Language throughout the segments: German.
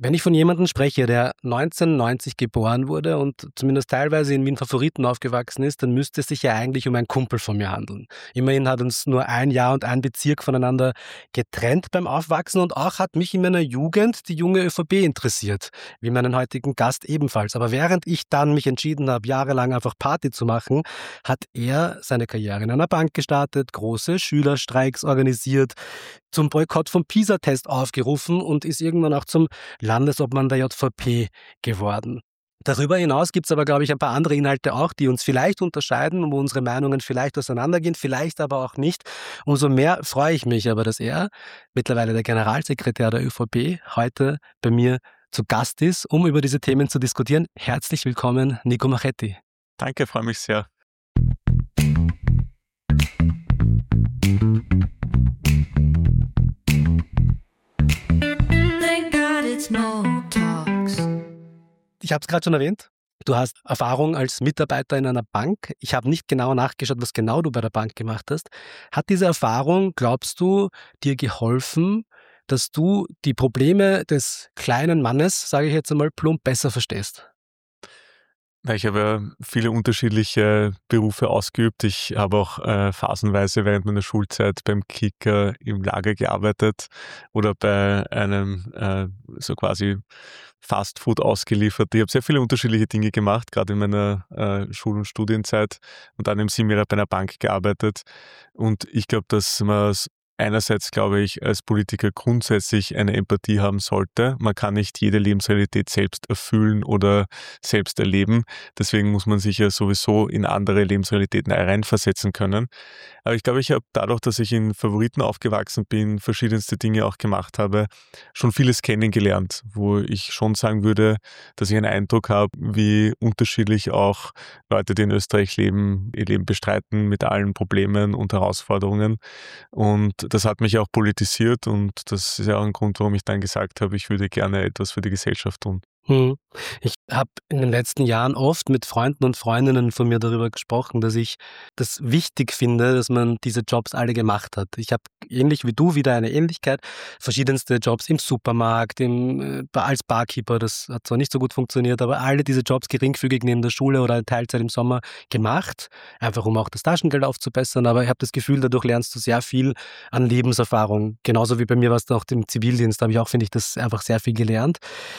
Wenn ich von jemandem spreche, der 1990 geboren wurde und zumindest teilweise in Wien Favoriten aufgewachsen ist, dann müsste es sich ja eigentlich um einen Kumpel von mir handeln. Immerhin hat uns nur ein Jahr und ein Bezirk voneinander getrennt beim Aufwachsen und auch hat mich in meiner Jugend die junge ÖVP interessiert, wie meinen heutigen Gast ebenfalls. Aber während ich dann mich entschieden habe, jahrelang einfach Party zu machen, hat er seine Karriere in einer Bank gestartet, große Schülerstreiks organisiert, zum Boykott vom PISA-Test aufgerufen und ist irgendwann auch zum Landesobmann der JVP geworden. Darüber hinaus gibt es aber, glaube ich, ein paar andere Inhalte auch, die uns vielleicht unterscheiden, wo unsere Meinungen vielleicht auseinandergehen, vielleicht aber auch nicht. Umso mehr freue ich mich aber, dass er, mittlerweile der Generalsekretär der ÖVP, heute bei mir zu Gast ist, um über diese Themen zu diskutieren. Herzlich willkommen, Nico Machetti. Danke, freue mich sehr. Ich habe es gerade schon erwähnt. Du hast Erfahrung als Mitarbeiter in einer Bank. Ich habe nicht genau nachgeschaut, was genau du bei der Bank gemacht hast. Hat diese Erfahrung, glaubst du, dir geholfen, dass du die Probleme des kleinen Mannes, sage ich jetzt einmal plump, besser verstehst? Ich habe ja viele unterschiedliche Berufe ausgeübt. Ich habe auch phasenweise während meiner Schulzeit beim Kicker im Lager gearbeitet oder bei einem so quasi Fastfood ausgeliefert. Ich habe sehr viele unterschiedliche Dinge gemacht, gerade in meiner Schul- und Studienzeit und dann im 7 Jahre bei einer Bank gearbeitet. Und ich glaube, dass man einerseits, glaube ich, als Politiker grundsätzlich eine Empathie haben sollte. Man kann nicht jede Lebensrealität selbst erfüllen oder selbst erleben. Deswegen muss man sich ja sowieso in andere Lebensrealitäten reinversetzen können. Aber ich glaube, ich habe dadurch, dass ich in Favoriten aufgewachsen bin, verschiedenste Dinge auch gemacht habe, schon vieles kennengelernt, wo ich schon sagen würde, dass ich einen Eindruck habe, wie unterschiedlich auch Leute, die in Österreich leben, ihr Leben bestreiten mit allen Problemen und Herausforderungen. Und das hat mich auch politisiert und das ist ja auch ein Grund, warum ich dann gesagt habe, ich würde gerne etwas für die Gesellschaft tun. Ich habe in den letzten Jahren oft mit Freunden und Freundinnen von mir darüber gesprochen, dass ich das wichtig finde, dass man diese Jobs alle gemacht hat. Ich habe ähnlich wie du wieder eine Ähnlichkeit, verschiedenste Jobs im Supermarkt, als Barkeeper, das hat zwar nicht so gut funktioniert, aber alle diese Jobs geringfügig neben der Schule oder in Teilzeit im Sommer gemacht, einfach um auch das Taschengeld aufzubessern, aber ich habe das Gefühl, dadurch lernst du sehr viel an Lebenserfahrung. Genauso wie bei mir war es auch im Zivildienst, da habe ich auch, finde ich, das einfach sehr viel gelernt.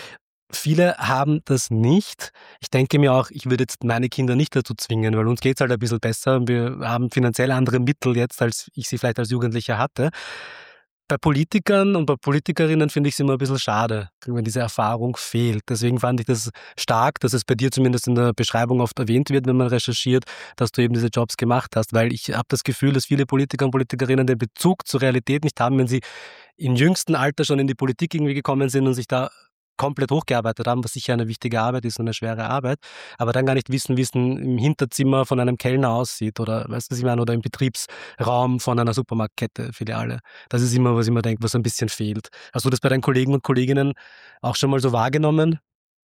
Viele haben das nicht. Ich denke mir auch, ich würde jetzt meine Kinder nicht dazu zwingen, weil uns geht es halt ein bisschen besser. Wir haben finanziell andere Mittel jetzt, als ich sie vielleicht als Jugendlicher hatte. Bei Politikern und bei Politikerinnen finde ich es immer ein bisschen schade, wenn diese Erfahrung fehlt. Deswegen fand ich das stark, dass es bei dir zumindest in der Beschreibung oft erwähnt wird, wenn man recherchiert, dass du eben diese Jobs gemacht hast. Weil ich habe das Gefühl, dass viele Politiker und Politikerinnen den Bezug zur Realität nicht haben, wenn sie im jüngsten Alter schon in die Politik irgendwie gekommen sind und sich da komplett hochgearbeitet haben, was sicher eine wichtige Arbeit ist und eine schwere Arbeit, aber dann gar nicht wissen, wie es im Hinterzimmer von einem Kellner aussieht oder, weißt du, was ich meine, oder im Betriebsraum von einer Supermarktkette, Filiale. Das ist immer, was ich immer denke, was ein bisschen fehlt. Hast du das bei deinen Kollegen und Kolleginnen auch schon mal so wahrgenommen?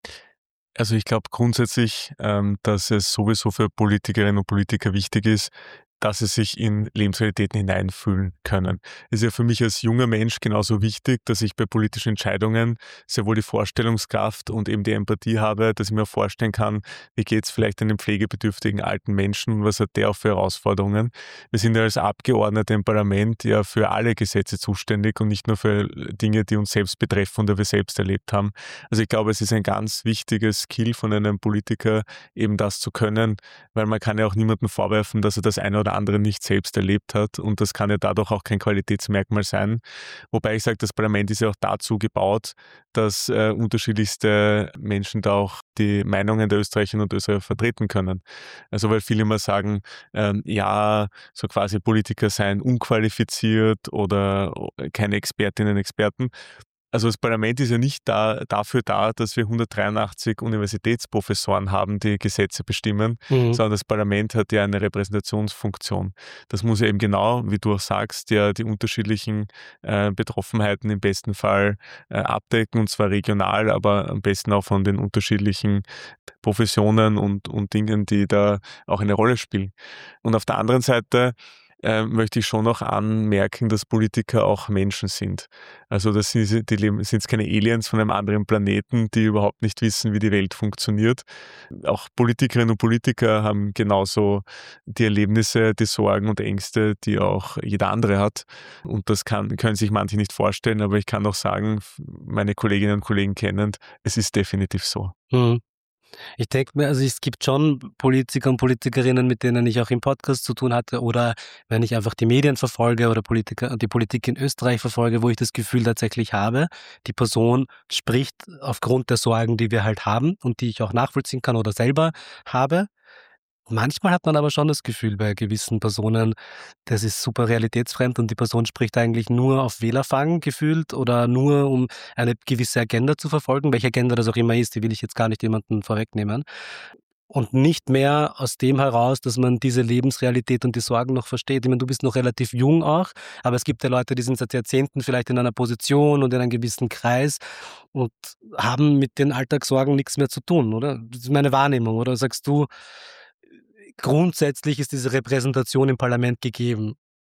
Also ich glaube grundsätzlich, dass es sowieso für Politikerinnen und Politiker wichtig ist, dass sie sich in Lebensrealitäten hineinfühlen können. Es ist ja für mich als junger Mensch genauso wichtig, dass ich bei politischen Entscheidungen sehr wohl die Vorstellungskraft und eben die Empathie habe, dass ich mir vorstellen kann, wie geht es vielleicht einem pflegebedürftigen alten Menschen und was hat der auch für Herausforderungen. Wir sind ja als Abgeordnete im Parlament ja für alle Gesetze zuständig und nicht nur für Dinge, die uns selbst betreffen oder wir selbst erlebt haben. Also ich glaube, es ist ein ganz wichtiges Skill von einem Politiker, eben das zu können, weil man kann ja auch niemandem vorwerfen, dass er das eine oder andere nicht selbst erlebt hat und das kann ja dadurch auch kein Qualitätsmerkmal sein. Wobei ich sage, das Parlament ist ja auch dazu gebaut, dass unterschiedlichste Menschen da auch die Meinungen der Österreicherinnen und Österreicher vertreten können. Also weil viele immer sagen, ja, so quasi Politiker seien unqualifiziert oder keine Expertinnen und Experten. Also das Parlament ist ja nicht dafür da, dass wir 183 Universitätsprofessoren haben, die Gesetze bestimmen, sondern das Parlament hat ja eine Repräsentationsfunktion. Das muss ja eben genau, wie du auch sagst, ja die unterschiedlichen Betroffenheiten im besten Fall abdecken, und zwar regional, aber am besten auch von den unterschiedlichen Professionen und Dingen, die da auch eine Rolle spielen. Und auf der anderen Seite möchte ich schon noch anmerken, dass Politiker auch Menschen sind. Also das sind, sind jetzt keine Aliens von einem anderen Planeten, die überhaupt nicht wissen, wie die Welt funktioniert. Auch Politikerinnen und Politiker haben genauso die Erlebnisse, die Sorgen und Ängste, die auch jeder andere hat. Und das können sich manche nicht vorstellen, aber ich kann auch sagen, meine Kolleginnen und Kollegen kennend, es ist definitiv so. Mhm. Ich denke mir, also es gibt schon Politiker und Politikerinnen, mit denen ich auch im Podcast zu tun hatte oder wenn ich einfach die Medien verfolge oder die Politik in Österreich verfolge, wo ich das Gefühl tatsächlich habe, die Person spricht aufgrund der Sorgen, die wir halt haben und die ich auch nachvollziehen kann oder selber habe. Manchmal hat man aber schon das Gefühl bei gewissen Personen, das ist super realitätsfremd und die Person spricht eigentlich nur auf Wählerfang gefühlt oder nur um eine gewisse Agenda zu verfolgen, welche Agenda das auch immer ist, die will ich jetzt gar nicht jemanden vorwegnehmen. Und nicht mehr aus dem heraus, dass man diese Lebensrealität und die Sorgen noch versteht. Ich meine, du bist noch relativ jung auch, aber es gibt ja Leute, die sind seit Jahrzehnten vielleicht in einer Position und in einem gewissen Kreis und haben mit den Alltagssorgen nichts mehr zu tun, oder? Das ist meine Wahrnehmung, oder sagst du, grundsätzlich ist diese Repräsentation im Parlament gegeben?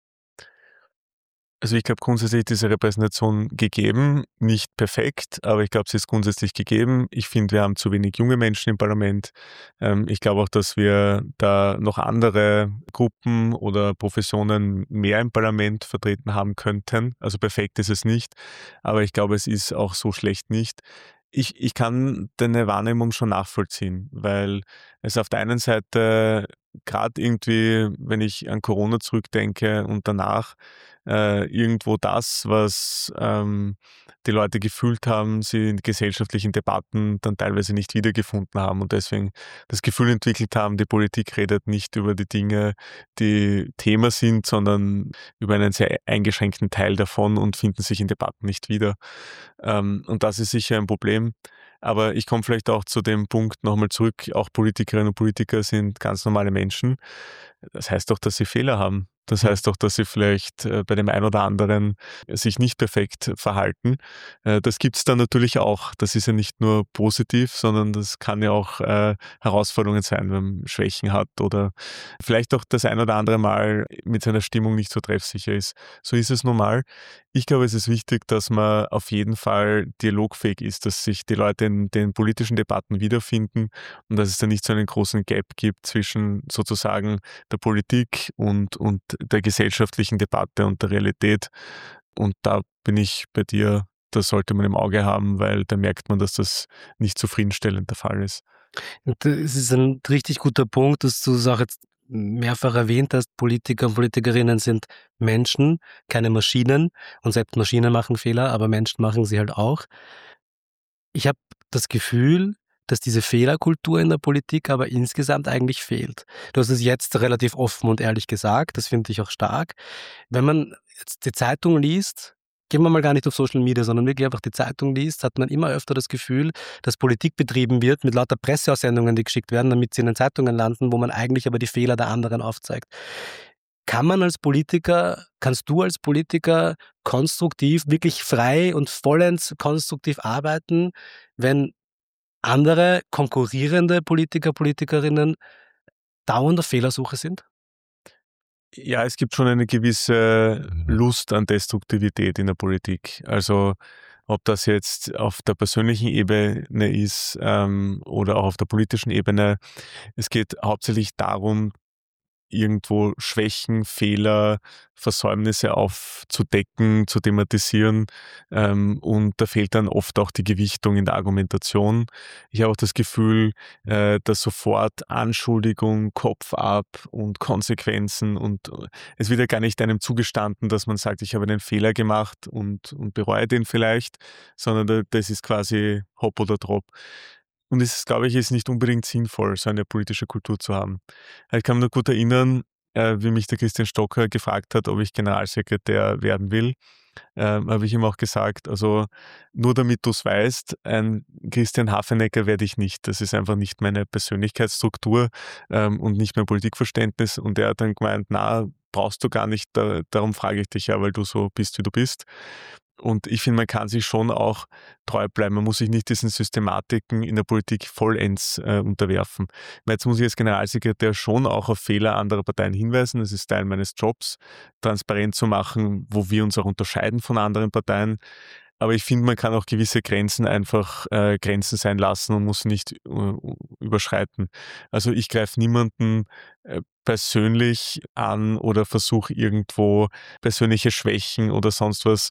Also ich glaube grundsätzlich ist diese Repräsentation gegeben, nicht perfekt, aber ich glaube, sie ist grundsätzlich gegeben. Ich finde, wir haben zu wenig junge Menschen im Parlament. Ich glaube auch, dass wir da noch andere Gruppen oder Professionen mehr im Parlament vertreten haben könnten. Also perfekt ist es nicht, aber ich glaube, es ist auch so schlecht nicht. Ich kann deine Wahrnehmung schon nachvollziehen, weil es auf der einen Seite gerade irgendwie, wenn ich an Corona zurückdenke und danach, irgendwo das, was die Leute gefühlt haben, sie in gesellschaftlichen Debatten dann teilweise nicht wiedergefunden haben und deswegen das Gefühl entwickelt haben, die Politik redet nicht über die Dinge, die Thema sind, sondern über einen sehr eingeschränkten Teil davon und finden sich in Debatten nicht wieder. Und das ist sicher ein Problem. Aber ich komme vielleicht auch zu dem Punkt nochmal zurück, auch Politikerinnen und Politiker sind ganz normale Menschen. Das heißt doch, dass sie Fehler haben. Das Mhm. heißt doch, dass sie vielleicht bei dem einen oder anderen sich nicht perfekt verhalten. Das gibt es dann natürlich auch. Das ist ja nicht nur positiv, sondern das kann ja auch Herausforderungen sein, wenn man Schwächen hat oder vielleicht auch das ein oder andere Mal mit seiner Stimmung nicht so treffsicher ist. So ist es normal. Ich glaube, es ist wichtig, dass man auf jeden Fall dialogfähig ist, dass sich die Leute in den politischen Debatten wiederfinden und dass es da nicht so einen großen Gap gibt zwischen sozusagen der Politik und der gesellschaftlichen Debatte und der Realität. Und da bin ich bei dir, das sollte man im Auge haben, weil da merkt man, dass das nicht zufriedenstellend der Fall ist. Und es ist ein richtig guter Punkt, dass du es auch jetzt mehrfach erwähnt hast. Politiker und Politikerinnen sind Menschen, keine Maschinen. Und selbst Maschinen machen Fehler, aber Menschen machen sie halt auch. Ich habe das Gefühl, dass diese Fehlerkultur in der Politik aber insgesamt eigentlich fehlt. Du hast es jetzt relativ offen und ehrlich gesagt, das finde ich auch stark. Wenn man jetzt die Zeitung liest, gehen wir mal gar nicht auf Social Media, sondern wirklich einfach die Zeitung liest, hat man immer öfter das Gefühl, dass Politik betrieben wird mit lauter Presseaussendungen, die geschickt werden, damit sie in den Zeitungen landen, wo man eigentlich aber die Fehler der anderen aufzeigt. Kannst du als Politiker konstruktiv, wirklich frei und vollends konstruktiv arbeiten, wenn andere konkurrierende Politiker, Politikerinnen dauernd auf Fehlersuche sind? Ja, es gibt schon eine gewisse Lust an Destruktivität in der Politik. Also ob das jetzt auf der persönlichen Ebene ist oder auch auf der politischen Ebene. Es geht hauptsächlich darum, irgendwo Schwächen, Fehler, Versäumnisse aufzudecken, zu thematisieren. Und da fehlt dann oft auch die Gewichtung in der Argumentation. Ich habe auch das Gefühl, dass sofort Anschuldigung, Kopf ab und Konsequenzen und es wird ja gar nicht einem zugestanden, dass man sagt, ich habe einen Fehler gemacht und bereue den vielleicht, sondern das ist quasi hopp oder top. Und es ist, glaube ich, ist nicht unbedingt sinnvoll, so eine politische Kultur zu haben. Ich kann mich noch gut erinnern, wie mich der Christian Stocker gefragt hat, ob ich Generalsekretär werden will. Habe ich ihm auch gesagt, also nur damit du es weißt, ein Christian Hafenecker werde ich nicht. Das ist einfach nicht meine Persönlichkeitsstruktur und nicht mein Politikverständnis. Und er hat dann gemeint, na, brauchst du gar nicht, darum frage ich dich ja, weil du so bist, wie du bist. Und ich finde, man kann sich schon auch treu bleiben. Man muss sich nicht diesen Systematiken in der Politik vollends unterwerfen. Weil jetzt muss ich als Generalsekretär schon auch auf Fehler anderer Parteien hinweisen. Das ist Teil meines Jobs, transparent zu machen, wo wir uns auch unterscheiden von anderen Parteien. Aber ich finde, man kann auch gewisse Grenzen einfach Grenzen sein lassen und muss nicht überschreiten. Also ich greife niemanden persönlich an oder versuche irgendwo persönliche Schwächen oder sonst was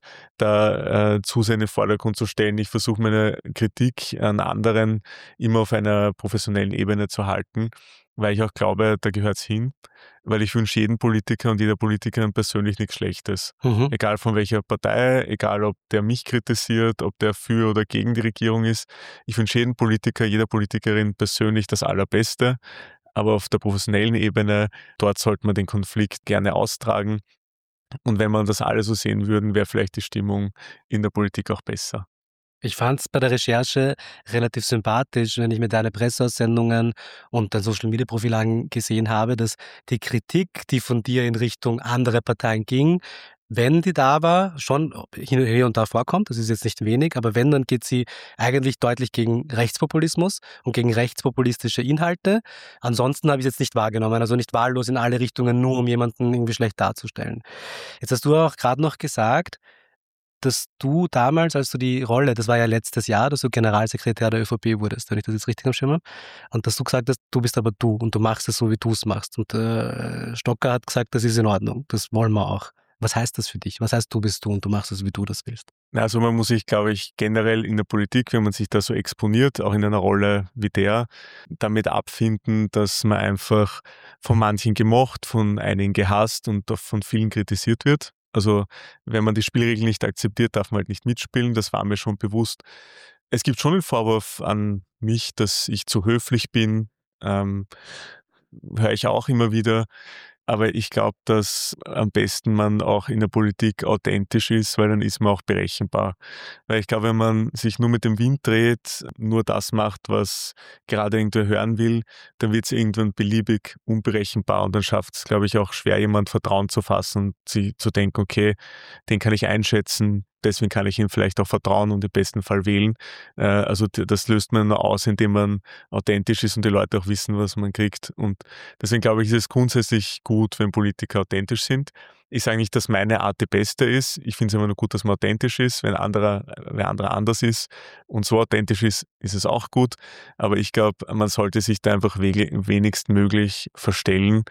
da zu sehr in den Vordergrund zu stellen. Ich versuche meine Kritik an anderen immer auf einer professionellen Ebene zu halten, weil ich auch glaube, da gehört es hin. Weil ich wünsche jedem Politiker und jeder Politikerin persönlich nichts Schlechtes. Mhm. Egal von welcher Partei, egal ob der mich kritisiert, ob der für oder gegen die Regierung ist. Ich wünsche jedem Politiker, jeder Politikerin persönlich das Allerbeste. Aber auf der professionellen Ebene, dort sollte man den Konflikt gerne austragen. Und wenn man das alle so sehen würden, wäre vielleicht die Stimmung in der Politik auch besser. Ich fand es bei der Recherche relativ sympathisch, wenn ich mir deine Presseaussendungen und dein Social-Media-Profil angesehen habe, dass die Kritik, die von dir in Richtung andere Parteien ging, wenn die da war, schon hier und da vorkommt, das ist jetzt nicht wenig, aber wenn, dann geht sie eigentlich deutlich gegen Rechtspopulismus und gegen rechtspopulistische Inhalte. Ansonsten habe ich es jetzt nicht wahrgenommen, also nicht wahllos in alle Richtungen, nur um jemanden irgendwie schlecht darzustellen. Jetzt hast du auch gerade noch gesagt, dass du damals, als du die Rolle, das war ja letztes Jahr, dass du Generalsekretär der ÖVP wurdest, wenn ich das jetzt richtig am Schirm habe, und dass du gesagt hast, du bist aber du und du machst es so, wie du es machst. Und Stocker hat gesagt, das ist in Ordnung, das wollen wir auch. Was heißt das für dich? Was heißt, du bist du und du machst es, wie du das willst? Also man muss sich, glaube ich, generell in der Politik, wenn man sich da so exponiert, auch in einer Rolle wie der, damit abfinden, dass man einfach von manchen gemocht, von einigen gehasst und auch von vielen kritisiert wird. Also wenn man die Spielregeln nicht akzeptiert, darf man halt nicht mitspielen. Das war mir schon bewusst. Es gibt schon den Vorwurf an mich, dass ich zu höflich bin. Höre ich auch immer wieder. Aber ich glaube, dass am besten man auch in der Politik authentisch ist, weil dann ist man auch berechenbar. Weil ich glaube, wenn man sich nur mit dem Wind dreht, nur das macht, was gerade irgendwer hören will, dann wird es irgendwann beliebig unberechenbar und dann schafft es, glaube ich, auch schwer, jemand Vertrauen zu fassen und sie zu denken, okay, den kann ich einschätzen, deswegen kann ich ihm vielleicht auch vertrauen und im besten Fall wählen. Also das löst man nur aus, indem man authentisch ist und die Leute auch wissen, was man kriegt. Und deswegen glaube ich, ist es grundsätzlich gut, wenn Politiker authentisch sind. Ich sage nicht, dass meine Art die beste ist. Ich finde es immer nur gut, dass man authentisch ist. Wenn wer anderer anders ist und so authentisch ist, ist es auch gut. Aber ich glaube, man sollte sich da einfach wenigstmöglich verstellen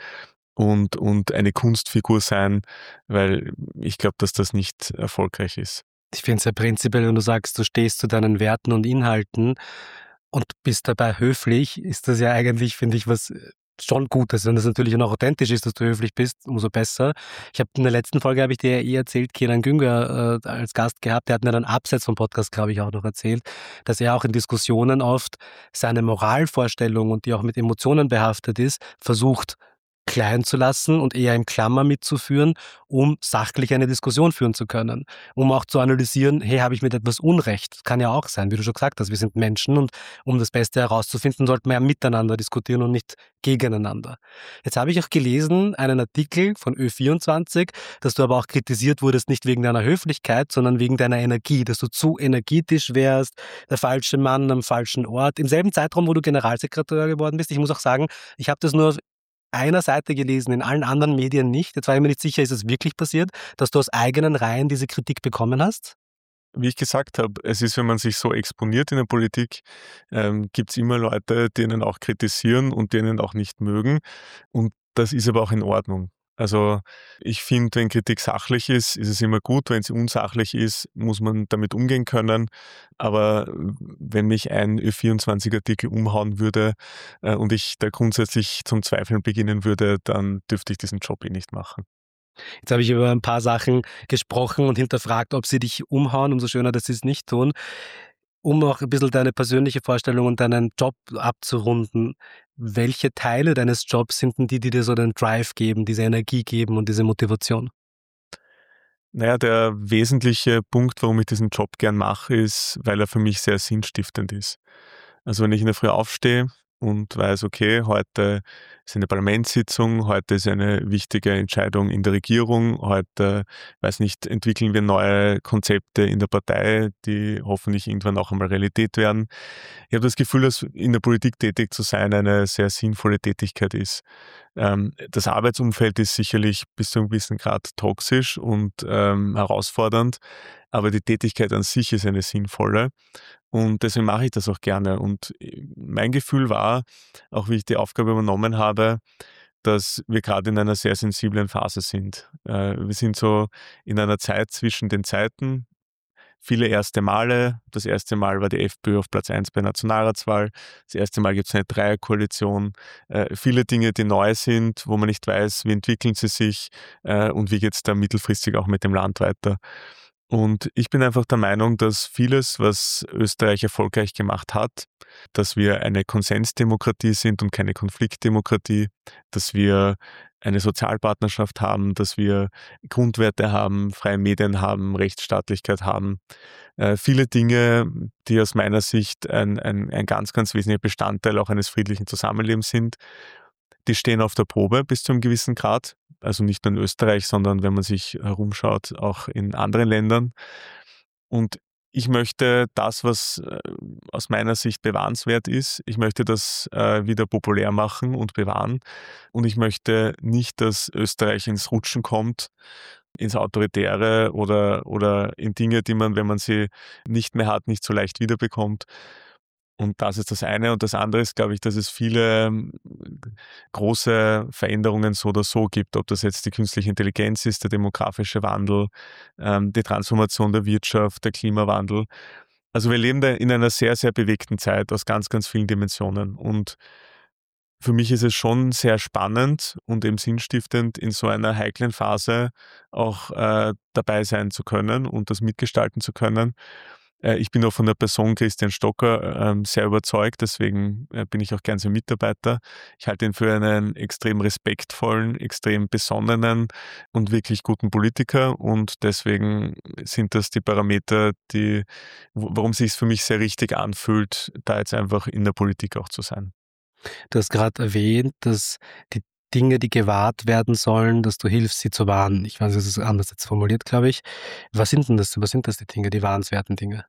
und eine Kunstfigur sein, weil ich glaube, dass das nicht erfolgreich ist. Ich finde es ja prinzipiell, wenn du sagst, du stehst zu deinen Werten und Inhalten und bist dabei höflich, ist das ja eigentlich, finde ich, was schon Gutes. Wenn das natürlich auch noch authentisch ist, dass du höflich bist, umso besser. Ich habe in der letzten Folge, habe ich dir ja erzählt, Kenan Güngör als Gast gehabt, der hat mir dann abseits vom Podcast, glaube ich, auch noch erzählt, dass er auch in Diskussionen oft seine Moralvorstellung und die auch mit Emotionen behaftet ist, versucht klein zu lassen und eher in Klammer mitzuführen, um sachlich eine Diskussion führen zu können. Um auch zu analysieren, hey, habe ich mit etwas Unrecht? Das kann ja auch sein, wie du schon gesagt hast, wir sind Menschen und um das Beste herauszufinden, sollten wir ja miteinander diskutieren und nicht gegeneinander. Jetzt habe ich auch gelesen, einen Artikel von Ö24, dass du aber auch kritisiert wurdest, nicht wegen deiner Höflichkeit, sondern wegen deiner Energie, dass du zu energetisch wärst, der falsche Mann am falschen Ort. Im selben Zeitraum, wo du Generalsekretär geworden bist, ich muss auch sagen, ich habe das nur auf einer Seite gelesen, in allen anderen Medien nicht. Jetzt war ich mir nicht sicher, ist es wirklich passiert, dass du aus eigenen Reihen diese Kritik bekommen hast? Wie ich gesagt habe, es ist, wenn man sich so exponiert in der Politik, gibt es immer Leute, die einen auch kritisieren und die einen auch nicht mögen. Und das ist aber auch in Ordnung. Also ich finde, wenn Kritik sachlich ist es immer gut. Wenn sie unsachlich ist, muss man damit umgehen können. Aber wenn mich ein Ö24-Artikel umhauen würde und ich da grundsätzlich zum Zweifeln beginnen würde, dann dürfte ich diesen Job nicht machen. Jetzt habe ich über ein paar Sachen gesprochen und hinterfragt, ob sie dich umhauen. Umso schöner, dass sie es nicht tun. Um auch ein bisschen deine persönliche Vorstellung und deinen Job abzurunden, welche Teile deines Jobs sind denn die, die dir so den Drive geben, diese Energie geben und diese Motivation? Naja, der wesentliche Punkt, warum ich diesen Job gern mache, ist, weil er für mich sehr sinnstiftend ist. Also wenn ich in der Früh aufstehe und weiß, okay, heute ist eine Parlamentssitzung, heute ist eine wichtige Entscheidung in der Regierung, heute, weiß nicht, entwickeln wir neue Konzepte in der Partei, die hoffentlich irgendwann auch einmal Realität werden. Ich habe das Gefühl, dass in der Politik tätig zu sein eine sehr sinnvolle Tätigkeit ist. Das Arbeitsumfeld ist sicherlich bis zu einem gewissen Grad toxisch und herausfordernd, aber die Tätigkeit an sich ist eine sinnvolle. Und deswegen mache ich das auch gerne. Und mein Gefühl war, auch wie ich die Aufgabe übernommen habe, dass wir gerade in einer sehr sensiblen Phase sind. Wir sind so in einer Zeit zwischen den Zeiten. Viele erste Male. Das erste Mal war die FPÖ auf Platz 1 bei der Nationalratswahl. Das erste Mal gibt es eine Dreierkoalition. Viele Dinge, die neu sind, wo man nicht weiß, wie entwickeln sie sich und wie geht es da mittelfristig auch mit dem Land weiter. Und ich bin einfach der Meinung, dass vieles, was Österreich erfolgreich gemacht hat, dass wir eine Konsensdemokratie sind und keine Konfliktdemokratie, dass wir eine Sozialpartnerschaft haben, dass wir Grundwerte haben, freie Medien haben, Rechtsstaatlichkeit haben. Viele Dinge, die aus meiner Sicht ein ganz, ganz wesentlicher Bestandteil auch eines friedlichen Zusammenlebens sind, die stehen auf der Probe bis zu einem gewissen Grad. Also nicht nur in Österreich, sondern wenn man sich herumschaut, auch in anderen Ländern. Und ich möchte das, was aus meiner Sicht bewahrenswert ist, ich möchte das wieder populär machen und bewahren. Und ich möchte nicht, dass Österreich ins Rutschen kommt, ins Autoritäre oder in Dinge, die man, wenn man sie nicht mehr hat, nicht so leicht wiederbekommt. Und das ist das eine. Und das andere ist, glaube ich, dass es viele große Veränderungen so oder so gibt. Ob das jetzt die künstliche Intelligenz ist, der demografische Wandel, die Transformation der Wirtschaft, der Klimawandel. Also wir leben da in einer sehr, sehr bewegten Zeit aus ganz, ganz vielen Dimensionen. Und für mich ist es schon sehr spannend und eben sinnstiftend, in so einer heiklen Phase auch dabei sein zu können und das mitgestalten zu können. Ich bin auch von der Person Christian Stocker sehr überzeugt, deswegen bin ich auch gern sein Mitarbeiter. Ich halte ihn für einen extrem respektvollen, extrem besonnenen und wirklich guten Politiker und deswegen sind das die Parameter, warum es sich für mich sehr richtig anfühlt, da jetzt einfach in der Politik auch zu sein. Du hast gerade erwähnt, dass die Dinge, die gewahrt werden sollen, dass du hilfst, sie zu wahren. Ich weiß, es ist anders jetzt formuliert, glaube ich. Was sind denn das? Was sind das die Dinge, die wahrenswerten Dinge?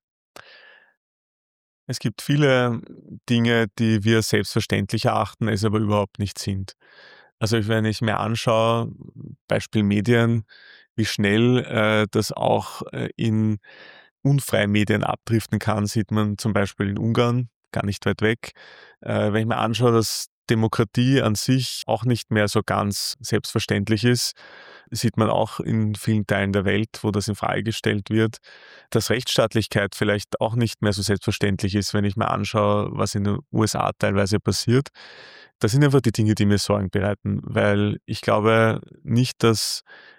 Es gibt viele Dinge, die wir selbstverständlich erachten, es aber überhaupt nicht sind. Also wenn ich mir anschaue, Beispiel Medien, wie schnell das auch in unfreie Medien abdriften kann, sieht man zum Beispiel in Ungarn, gar nicht weit weg. Wenn ich mir anschaue, dass Demokratie an sich auch nicht mehr so ganz selbstverständlich ist, sieht man auch in vielen Teilen der Welt, wo das in Frage gestellt wird, dass Rechtsstaatlichkeit vielleicht auch nicht mehr so selbstverständlich ist, wenn ich mir anschaue, was in den USA teilweise passiert. Das sind einfach die Dinge, die mir Sorgen bereiten, weil ich glaube nicht, dass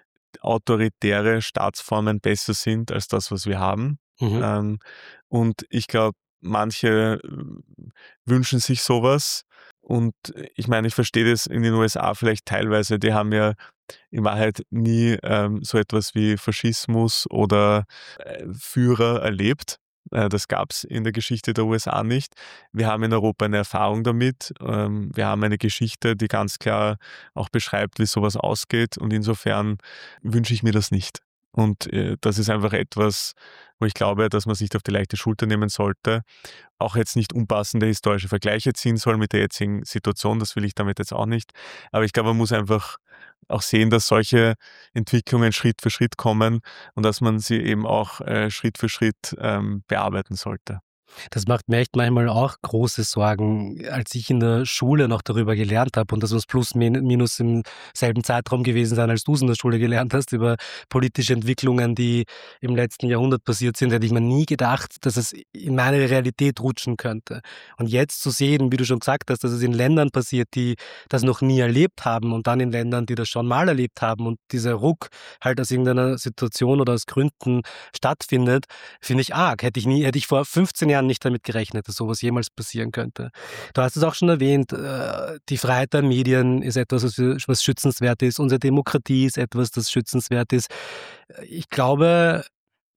autoritäre Staatsformen besser sind als das, was wir haben. Mhm. Und ich glaube, manche wünschen sich sowas. Und ich meine, ich verstehe das in den USA vielleicht teilweise, die haben ja in Wahrheit nie so etwas wie Faschismus oder Führer erlebt. Das gab es in der Geschichte der USA nicht. Wir haben in Europa eine Erfahrung damit. Wir haben eine Geschichte, die ganz klar auch beschreibt, wie sowas ausgeht. Und insofern wünsche ich mir das nicht. Und das ist einfach etwas, wo ich glaube, dass man sich auf die leichte Schulter nehmen sollte. Auch jetzt nicht unpassende historische Vergleiche ziehen soll mit der jetzigen Situation. Das will ich damit jetzt auch nicht. Aber ich glaube, man muss einfach auch sehen, dass solche Entwicklungen Schritt für Schritt kommen und dass man sie eben auch Schritt für Schritt bearbeiten sollte. Das macht mir echt manchmal auch große Sorgen, als ich in der Schule noch darüber gelernt habe und das muss plus minus im selben Zeitraum gewesen sein, als du es in der Schule gelernt hast, über politische Entwicklungen, die im letzten Jahrhundert passiert sind, hätte ich mir nie gedacht, dass es in meine Realität rutschen könnte. Und jetzt zu sehen, wie du schon gesagt hast, dass es in Ländern passiert, die das noch nie erlebt haben und dann in Ländern, die das schon mal erlebt haben und dieser Ruck halt aus irgendeiner Situation oder aus Gründen stattfindet, finde ich arg. Hätte ich vor 15 Jahren nicht damit gerechnet, dass sowas jemals passieren könnte. Du hast es auch schon erwähnt, die Freiheit der Medien ist etwas, was schützenswert ist. Unsere Demokratie ist etwas, das schützenswert ist. Ich glaube,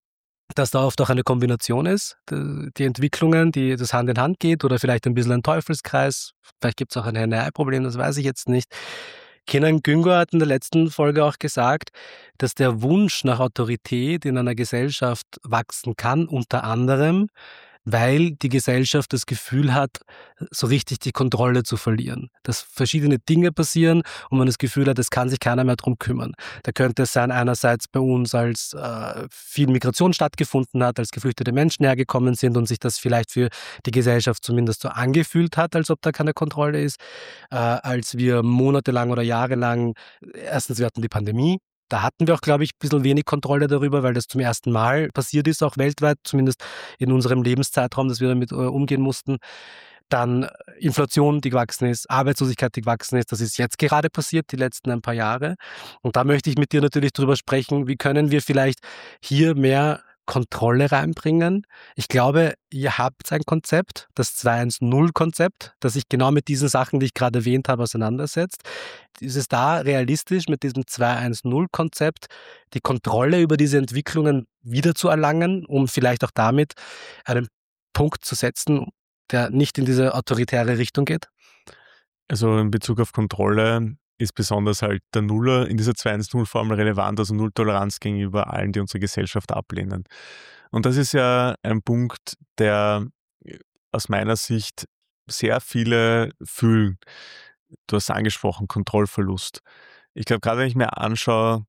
dass da oft auch eine Kombination ist, die Entwicklungen, die das Hand in Hand geht oder vielleicht ein bisschen ein Teufelskreis. Vielleicht gibt es auch ein Henne-Ei-Problem, das weiß ich jetzt nicht. Kenan Güngör hat in der letzten Folge auch gesagt, dass der Wunsch nach Autorität in einer Gesellschaft wachsen kann, unter anderem, weil die Gesellschaft das Gefühl hat, so richtig die Kontrolle zu verlieren. Dass verschiedene Dinge passieren und man das Gefühl hat, es kann sich keiner mehr drum kümmern. Da könnte es sein, einerseits bei uns, als viel Migration stattgefunden hat, als geflüchtete Menschen hergekommen sind und sich das vielleicht für die Gesellschaft zumindest so angefühlt hat, als ob da keine Kontrolle ist, als wir monatelang oder jahrelang, erstens, wir hatten die Pandemie, da hatten wir auch, glaube ich, ein bisschen wenig Kontrolle darüber, weil das zum ersten Mal passiert ist, auch weltweit, zumindest in unserem Lebenszeitraum, dass wir damit umgehen mussten. Dann Inflation, die gewachsen ist, Arbeitslosigkeit, die gewachsen ist. Das ist jetzt gerade passiert, die letzten ein paar Jahre. Und da möchte ich mit dir natürlich drüber sprechen, wie können wir vielleicht hier mehr Kontrolle reinbringen. Ich glaube, ihr habt ein Konzept, das 210-Konzept, das sich genau mit diesen Sachen, die ich gerade erwähnt habe, auseinandersetzt. Ist es da realistisch, mit diesem 210-Konzept die Kontrolle über diese Entwicklungen wiederzuerlangen, um vielleicht auch damit einen Punkt zu setzen, der nicht in diese autoritäre Richtung geht? Also in Bezug auf Kontrolle ist besonders halt der Nuller in dieser 2-1-0-Formel relevant, also Null-Toleranz gegenüber allen, die unsere Gesellschaft ablehnen. Und das ist ja ein Punkt, der aus meiner Sicht sehr viele fühlen. Du hast angesprochen, Kontrollverlust. Ich glaube, gerade wenn ich mir anschaue,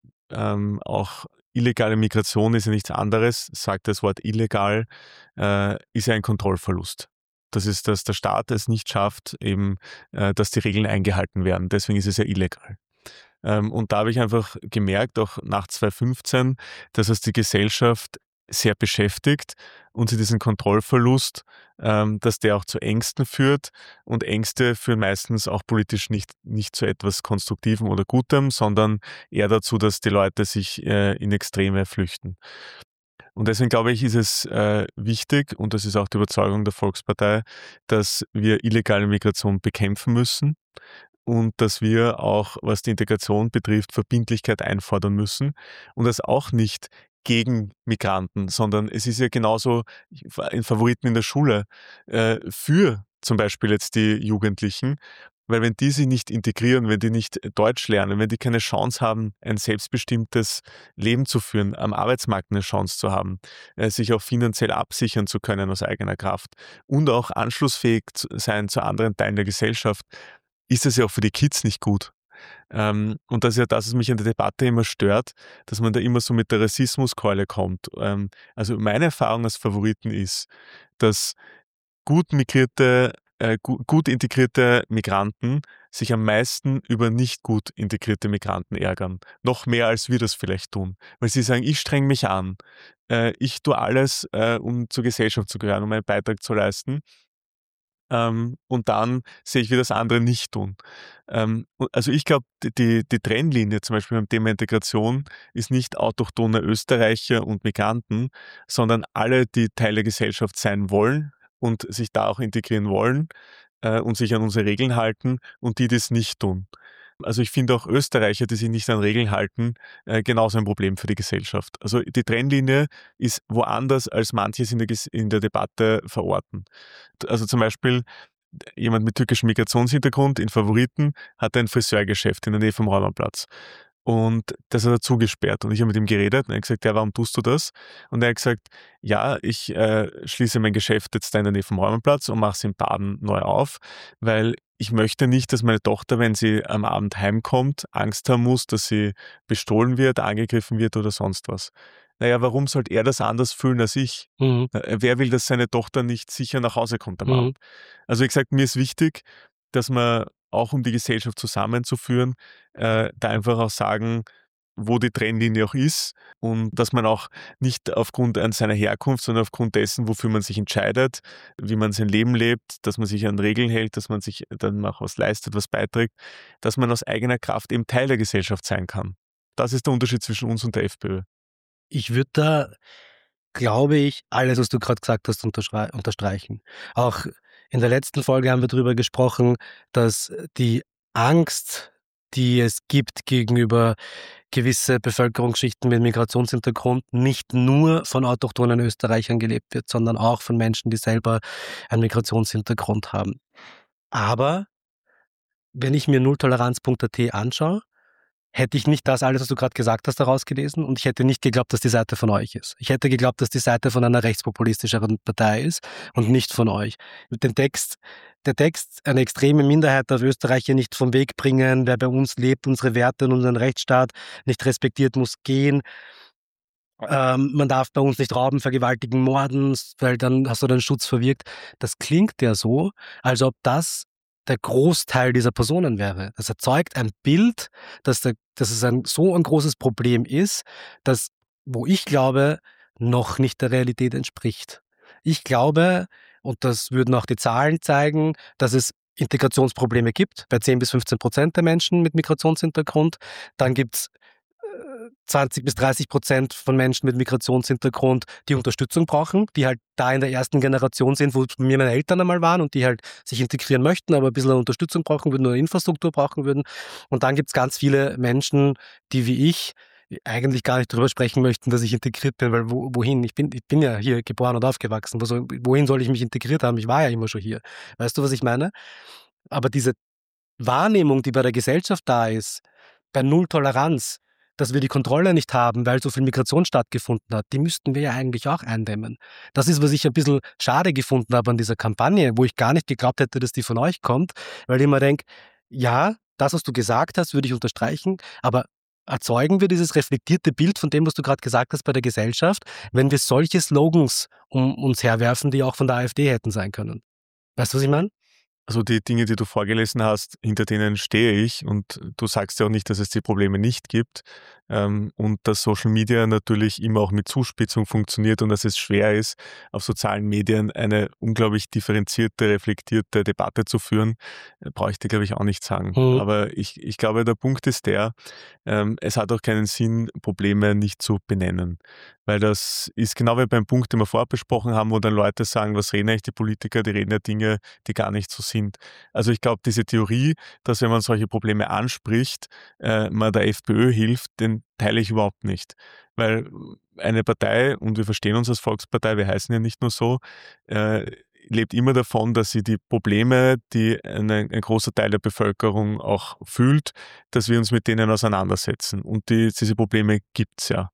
auch illegale Migration ist ja nichts anderes, sagt das Wort illegal, ist ja ein Kontrollverlust. Das ist, dass der Staat es nicht schafft, eben, dass die Regeln eingehalten werden. Deswegen ist es ja illegal. Und da habe ich einfach gemerkt, auch nach 2015, dass es die Gesellschaft sehr beschäftigt und sie diesen Kontrollverlust, dass der auch zu Ängsten führt. Und Ängste führen meistens auch politisch nicht zu etwas Konstruktivem oder Gutem, sondern eher dazu, dass die Leute sich in Extreme flüchten. Und deswegen glaube ich, ist es wichtig, und das ist auch die Überzeugung der Volkspartei, dass wir illegale Migration bekämpfen müssen und dass wir auch, was die Integration betrifft, Verbindlichkeit einfordern müssen und das auch nicht gegen Migranten, sondern es ist ja genauso in Favoriten in der Schule für zum Beispiel jetzt die Jugendlichen, weil wenn die sich nicht integrieren, wenn die nicht Deutsch lernen, wenn die keine Chance haben, ein selbstbestimmtes Leben zu führen, am Arbeitsmarkt eine Chance zu haben, sich auch finanziell absichern zu können aus eigener Kraft und auch anschlussfähig zu sein zu anderen Teilen der Gesellschaft, ist das ja auch für die Kids nicht gut. Und das ist ja das, was mich in der Debatte immer stört, dass man da immer so mit der Rassismuskeule kommt. Also meine Erfahrung als Favoriten ist, dass gut integrierte Migranten sich am meisten über nicht gut integrierte Migranten ärgern. Noch mehr, als wir das vielleicht tun. Weil sie sagen, ich streng mich an. Ich tue alles, um zur Gesellschaft zu gehören, um einen Beitrag zu leisten. Und dann sehe ich, wie das andere nicht tun. Also ich glaube, die Trennlinie zum Beispiel beim Thema Integration ist nicht autochthone Österreicher und Migranten, sondern alle, die Teil der Gesellschaft sein wollen und sich da auch integrieren wollen und sich an unsere Regeln halten und die das nicht tun. Also ich finde auch Österreicher, die sich nicht an Regeln halten, genauso ein Problem für die Gesellschaft. Also die Trennlinie ist woanders, als manches in der Debatte verorten. Also zum Beispiel jemand mit türkischem Migrationshintergrund in Favoriten hat ein Friseurgeschäft in der Nähe vom Raumannplatz. Und das hat er zugesperrt. Und ich habe mit ihm geredet und er hat gesagt, ja, warum tust du das? Und er hat gesagt, ja, ich schließe mein Geschäft jetzt da in der Nähe vom Raumannplatz und mache es in Baden neu auf, weil ich möchte nicht, dass meine Tochter, wenn sie am Abend heimkommt, Angst haben muss, dass sie bestohlen wird, angegriffen wird oder sonst was. Naja, warum sollte er das anders fühlen als ich? Mhm. Wer will, dass seine Tochter nicht sicher nach Hause kommt am Mhm. Abend? Also wie gesagt, mir ist wichtig, dass man auch, um die Gesellschaft zusammenzuführen, da einfach auch sagen, wo die Trennlinie auch ist und dass man auch nicht aufgrund seiner Herkunft, sondern aufgrund dessen, wofür man sich entscheidet, wie man sein Leben lebt, dass man sich an Regeln hält, dass man sich dann auch was leistet, was beiträgt, dass man aus eigener Kraft eben Teil der Gesellschaft sein kann. Das ist der Unterschied zwischen uns und der FPÖ. Ich würde da, glaube ich, alles, was du gerade gesagt hast, unterstreichen. Auch in der letzten Folge haben wir darüber gesprochen, dass die Angst, die es gibt gegenüber gewisse Bevölkerungsschichten mit Migrationshintergrund nicht nur von autochthonen Österreichern gelebt wird, sondern auch von Menschen, die selber einen Migrationshintergrund haben. Aber wenn ich mir nulltoleranz.at anschaue, hätte ich nicht das alles, was du gerade gesagt hast, daraus gelesen und ich hätte nicht geglaubt, dass die Seite von euch ist. Ich hätte geglaubt, dass die Seite von einer rechtspopulistischeren Partei ist und nicht von euch. Der Text, eine extreme Minderheit darf Österreicher nicht vom Weg bringen, wer bei uns lebt, unsere Werte und unseren Rechtsstaat nicht respektiert, muss gehen. Man darf bei uns nicht rauben, vergewaltigen, morden, weil dann hast du den Schutz verwirkt. Das klingt ja so, als ob das der Großteil dieser Personen wäre. Das erzeugt ein Bild, dass es so ein großes Problem ist, das, wo ich glaube, noch nicht der Realität entspricht. Ich glaube, und das würden auch die Zahlen zeigen, dass es Integrationsprobleme gibt bei 10-15% der Menschen mit Migrationshintergrund. Dann gibt's 20-30% von Menschen mit Migrationshintergrund, die Unterstützung brauchen, die halt da in der ersten Generation sind, wo mir meine Eltern einmal waren und die halt sich integrieren möchten, aber ein bisschen Unterstützung brauchen würden oder Infrastruktur brauchen würden. Und dann gibt es ganz viele Menschen, die wie ich eigentlich gar nicht darüber sprechen möchten, dass ich integriert bin, weil wohin? Ich bin ja hier geboren und aufgewachsen. Wohin soll ich mich integriert haben? Ich war ja immer schon hier. Weißt du, was ich meine? Aber diese Wahrnehmung, die bei der Gesellschaft da ist, bei Null Toleranz, dass wir die Kontrolle nicht haben, weil so viel Migration stattgefunden hat, die müssten wir ja eigentlich auch eindämmen. Das ist, was ich ein bisschen schade gefunden habe an dieser Kampagne, wo ich gar nicht geglaubt hätte, dass die von euch kommt, weil ich immer denke, ja, das, was du gesagt hast, würde ich unterstreichen, aber erzeugen wir dieses reflektierte Bild von dem, was du gerade gesagt hast bei der Gesellschaft, wenn wir solche Slogans um uns herwerfen, die auch von der AfD hätten sein können. Weißt du, was ich meine? Also die Dinge, die du vorgelesen hast, hinter denen stehe ich und du sagst ja auch nicht, dass es die Probleme nicht gibt und dass Social Media natürlich immer auch mit Zuspitzung funktioniert und dass es schwer ist, auf sozialen Medien eine unglaublich differenzierte, reflektierte Debatte zu führen, brauche ich dir, glaube ich, auch nicht sagen. Aber ich glaube, der Punkt ist der, es hat auch keinen Sinn, Probleme nicht zu benennen. Weil das ist genau wie beim Punkt, den wir vorher besprochen haben, wo dann Leute sagen, was reden eigentlich die Politiker, die reden ja Dinge, die gar nicht so sind. Also ich glaube, diese Theorie, dass wenn man solche Probleme anspricht, man der FPÖ hilft, den teile ich überhaupt nicht. Weil eine Partei, und wir verstehen uns als Volkspartei, wir heißen ja nicht nur so, lebt immer davon, dass sie die Probleme, die ein großer Teil der Bevölkerung auch fühlt, dass wir uns mit denen auseinandersetzen. Und diese Probleme gibt's ja.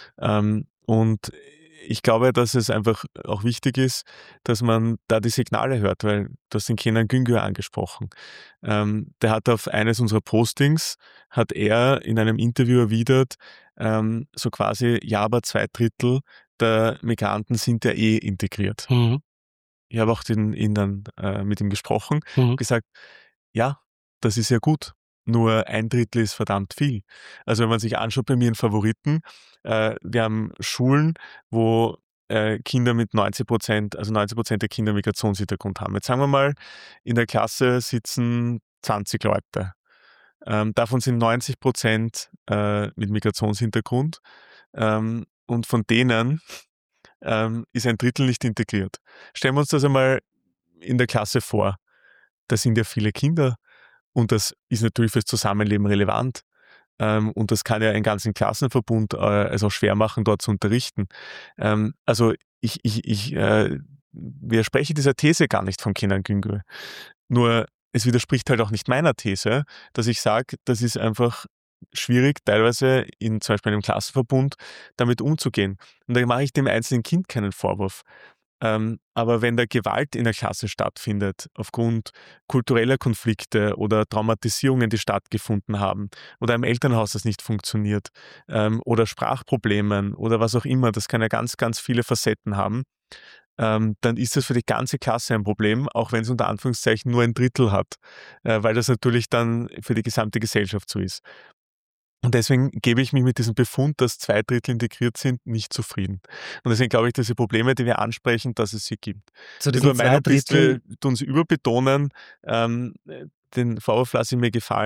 Und ich glaube, dass es einfach auch wichtig ist, dass man da die Signale hört, weil du hast den Kenan Güngör angesprochen. Der hat auf eines unserer Postings, hat er in einem Interview erwidert, so quasi, ja, aber 2/3 der Migranten sind ja eh integriert. Ich habe auch ihn dann mit ihm gesprochen, gesagt, ja, das ist ja gut. Nur 1/3 ist verdammt viel. Also wenn man sich anschaut bei mir in Favoriten, wir haben Schulen, wo Kinder mit 90%, also 90% der Kinder Migrationshintergrund haben. Jetzt sagen wir mal, in der Klasse sitzen 20 Leute. Davon sind 90% mit Migrationshintergrund und von denen ist 1/3 nicht integriert. Stellen wir uns das einmal in der Klasse vor. Da sind ja viele Kinder und das ist natürlich fürs Zusammenleben relevant. Und das kann ja einen ganzen Klassenverbund also schwer machen, dort zu unterrichten. Also ich widerspreche dieser These gar nicht von Kenan Güngör. Nur es widerspricht halt auch nicht meiner These, dass ich sage, das ist einfach schwierig, teilweise zum Beispiel in einem Klassenverbund damit umzugehen. Und da mache ich dem einzelnen Kind keinen Vorwurf. Aber wenn da Gewalt in der Klasse stattfindet, aufgrund kultureller Konflikte oder Traumatisierungen, die stattgefunden haben, oder im Elternhaus das nicht funktioniert, oder Sprachproblemen oder was auch immer, das kann ja ganz, ganz viele Facetten haben, dann ist das für die ganze Klasse ein Problem, auch wenn es unter Anführungszeichen nur 1/3 hat, weil das natürlich dann für die gesamte Gesellschaft so ist. Und deswegen gebe ich mich mit diesem Befund, dass 2/3 integriert sind, nicht zufrieden. Und deswegen glaube ich, dass die Probleme, die wir ansprechen, dass es sie gibt. Zu Wenn diesen du meiner bist, 2/3 wir tun sie überbetonen, den Vorwurf lasse ich mir gefallen,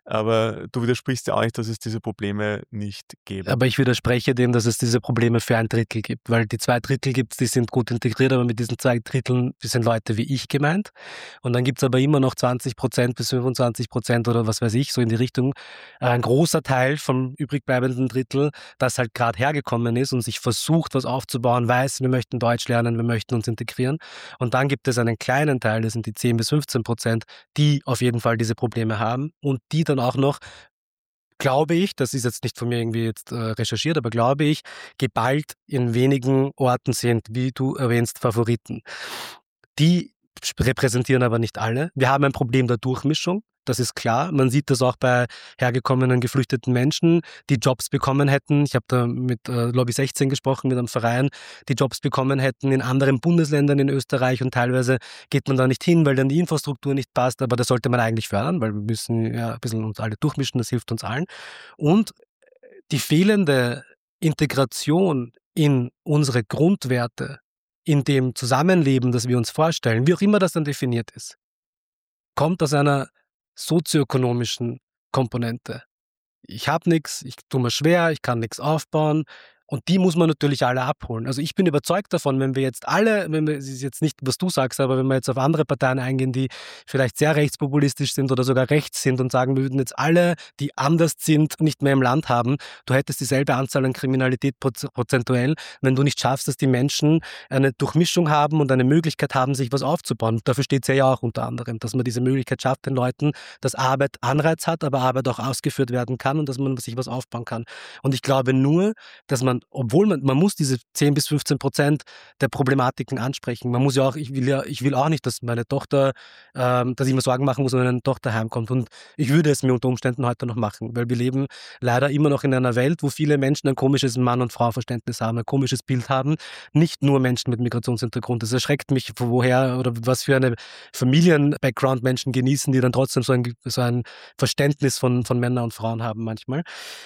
Aber du widersprichst ja auch nicht, dass es diese Probleme nicht gäbe. Aber ich widerspreche dem, dass es diese Probleme für ein Drittel gibt, weil die 2 Drittel gibt's, die sind gut integriert, aber mit diesen 2 Dritteln sind Leute wie ich gemeint. Und dann gibt's aber immer noch 20% bis 25% oder was weiß ich, so in die Richtung, ein großer Teil vom übrig bleibenden Drittel, das halt gerade hergekommen ist und sich versucht, was aufzubauen, weiß, wir möchten Deutsch lernen, wir möchten uns integrieren. Und dann gibt es einen kleinen Teil, das sind die 10 bis 15%, die auf jeden Fall diese Probleme haben und die dann auch noch, glaube ich, das ist jetzt nicht von mir irgendwie jetzt recherchiert, aber glaube ich, geballt in wenigen Orten sind, wie du erwähnst, Favoriten. Die repräsentieren aber nicht alle. Wir haben ein Problem der Durchmischung. Das ist klar. Man sieht das auch bei hergekommenen, geflüchteten Menschen, die Jobs bekommen hätten. Ich habe da mit Lobby 16 gesprochen, mit einem Verein, die Jobs bekommen hätten in anderen Bundesländern in Österreich, und teilweise geht man da nicht hin, weil dann die Infrastruktur nicht passt. Aber das sollte man eigentlich fördern, weil wir müssen ja ein bisschen uns alle durchmischen, das hilft uns allen. Und die fehlende Integration in unsere Grundwerte, in dem Zusammenleben, das wir uns vorstellen, wie auch immer das dann definiert ist, kommt aus einer sozioökonomischen Komponente. Ich habe nichts, ich tue mir schwer, ich kann nichts aufbauen, und die muss man natürlich alle abholen. Also ich bin überzeugt davon, wenn wir jetzt alle, es ist jetzt nicht, was du sagst, aber wenn wir jetzt auf andere Parteien eingehen, die vielleicht sehr rechtspopulistisch sind oder sogar rechts sind und sagen, wir würden jetzt alle, die anders sind, nicht mehr im Land haben, du hättest dieselbe Anzahl an Kriminalität prozentuell, wenn du nicht schaffst, dass die Menschen eine Durchmischung haben und eine Möglichkeit haben, sich was aufzubauen. Dafür steht es ja auch unter anderem, dass man diese Möglichkeit schafft, den Leuten, dass Arbeit Anreiz hat, aber Arbeit auch ausgeführt werden kann und dass man sich was aufbauen kann. Und ich glaube nur, dass man, obwohl man muss diese 10 bis 15% der Problematiken ansprechen. Man muss ja auch, ich will auch nicht, dass meine Tochter, dass ich mir Sorgen machen muss, wenn meine Tochter heimkommt. Und ich würde es mir unter Umständen heute noch machen, weil wir leben leider immer noch in einer Welt, wo viele Menschen ein komisches Mann- und Frau-Verständnis haben, ein komisches Bild haben. Nicht nur Menschen mit Migrationshintergrund. Das erschreckt mich, woher oder was für eine Familien-Background Menschen genießen, die dann trotzdem so ein Verständnis von Männern und Frauen haben manchmal.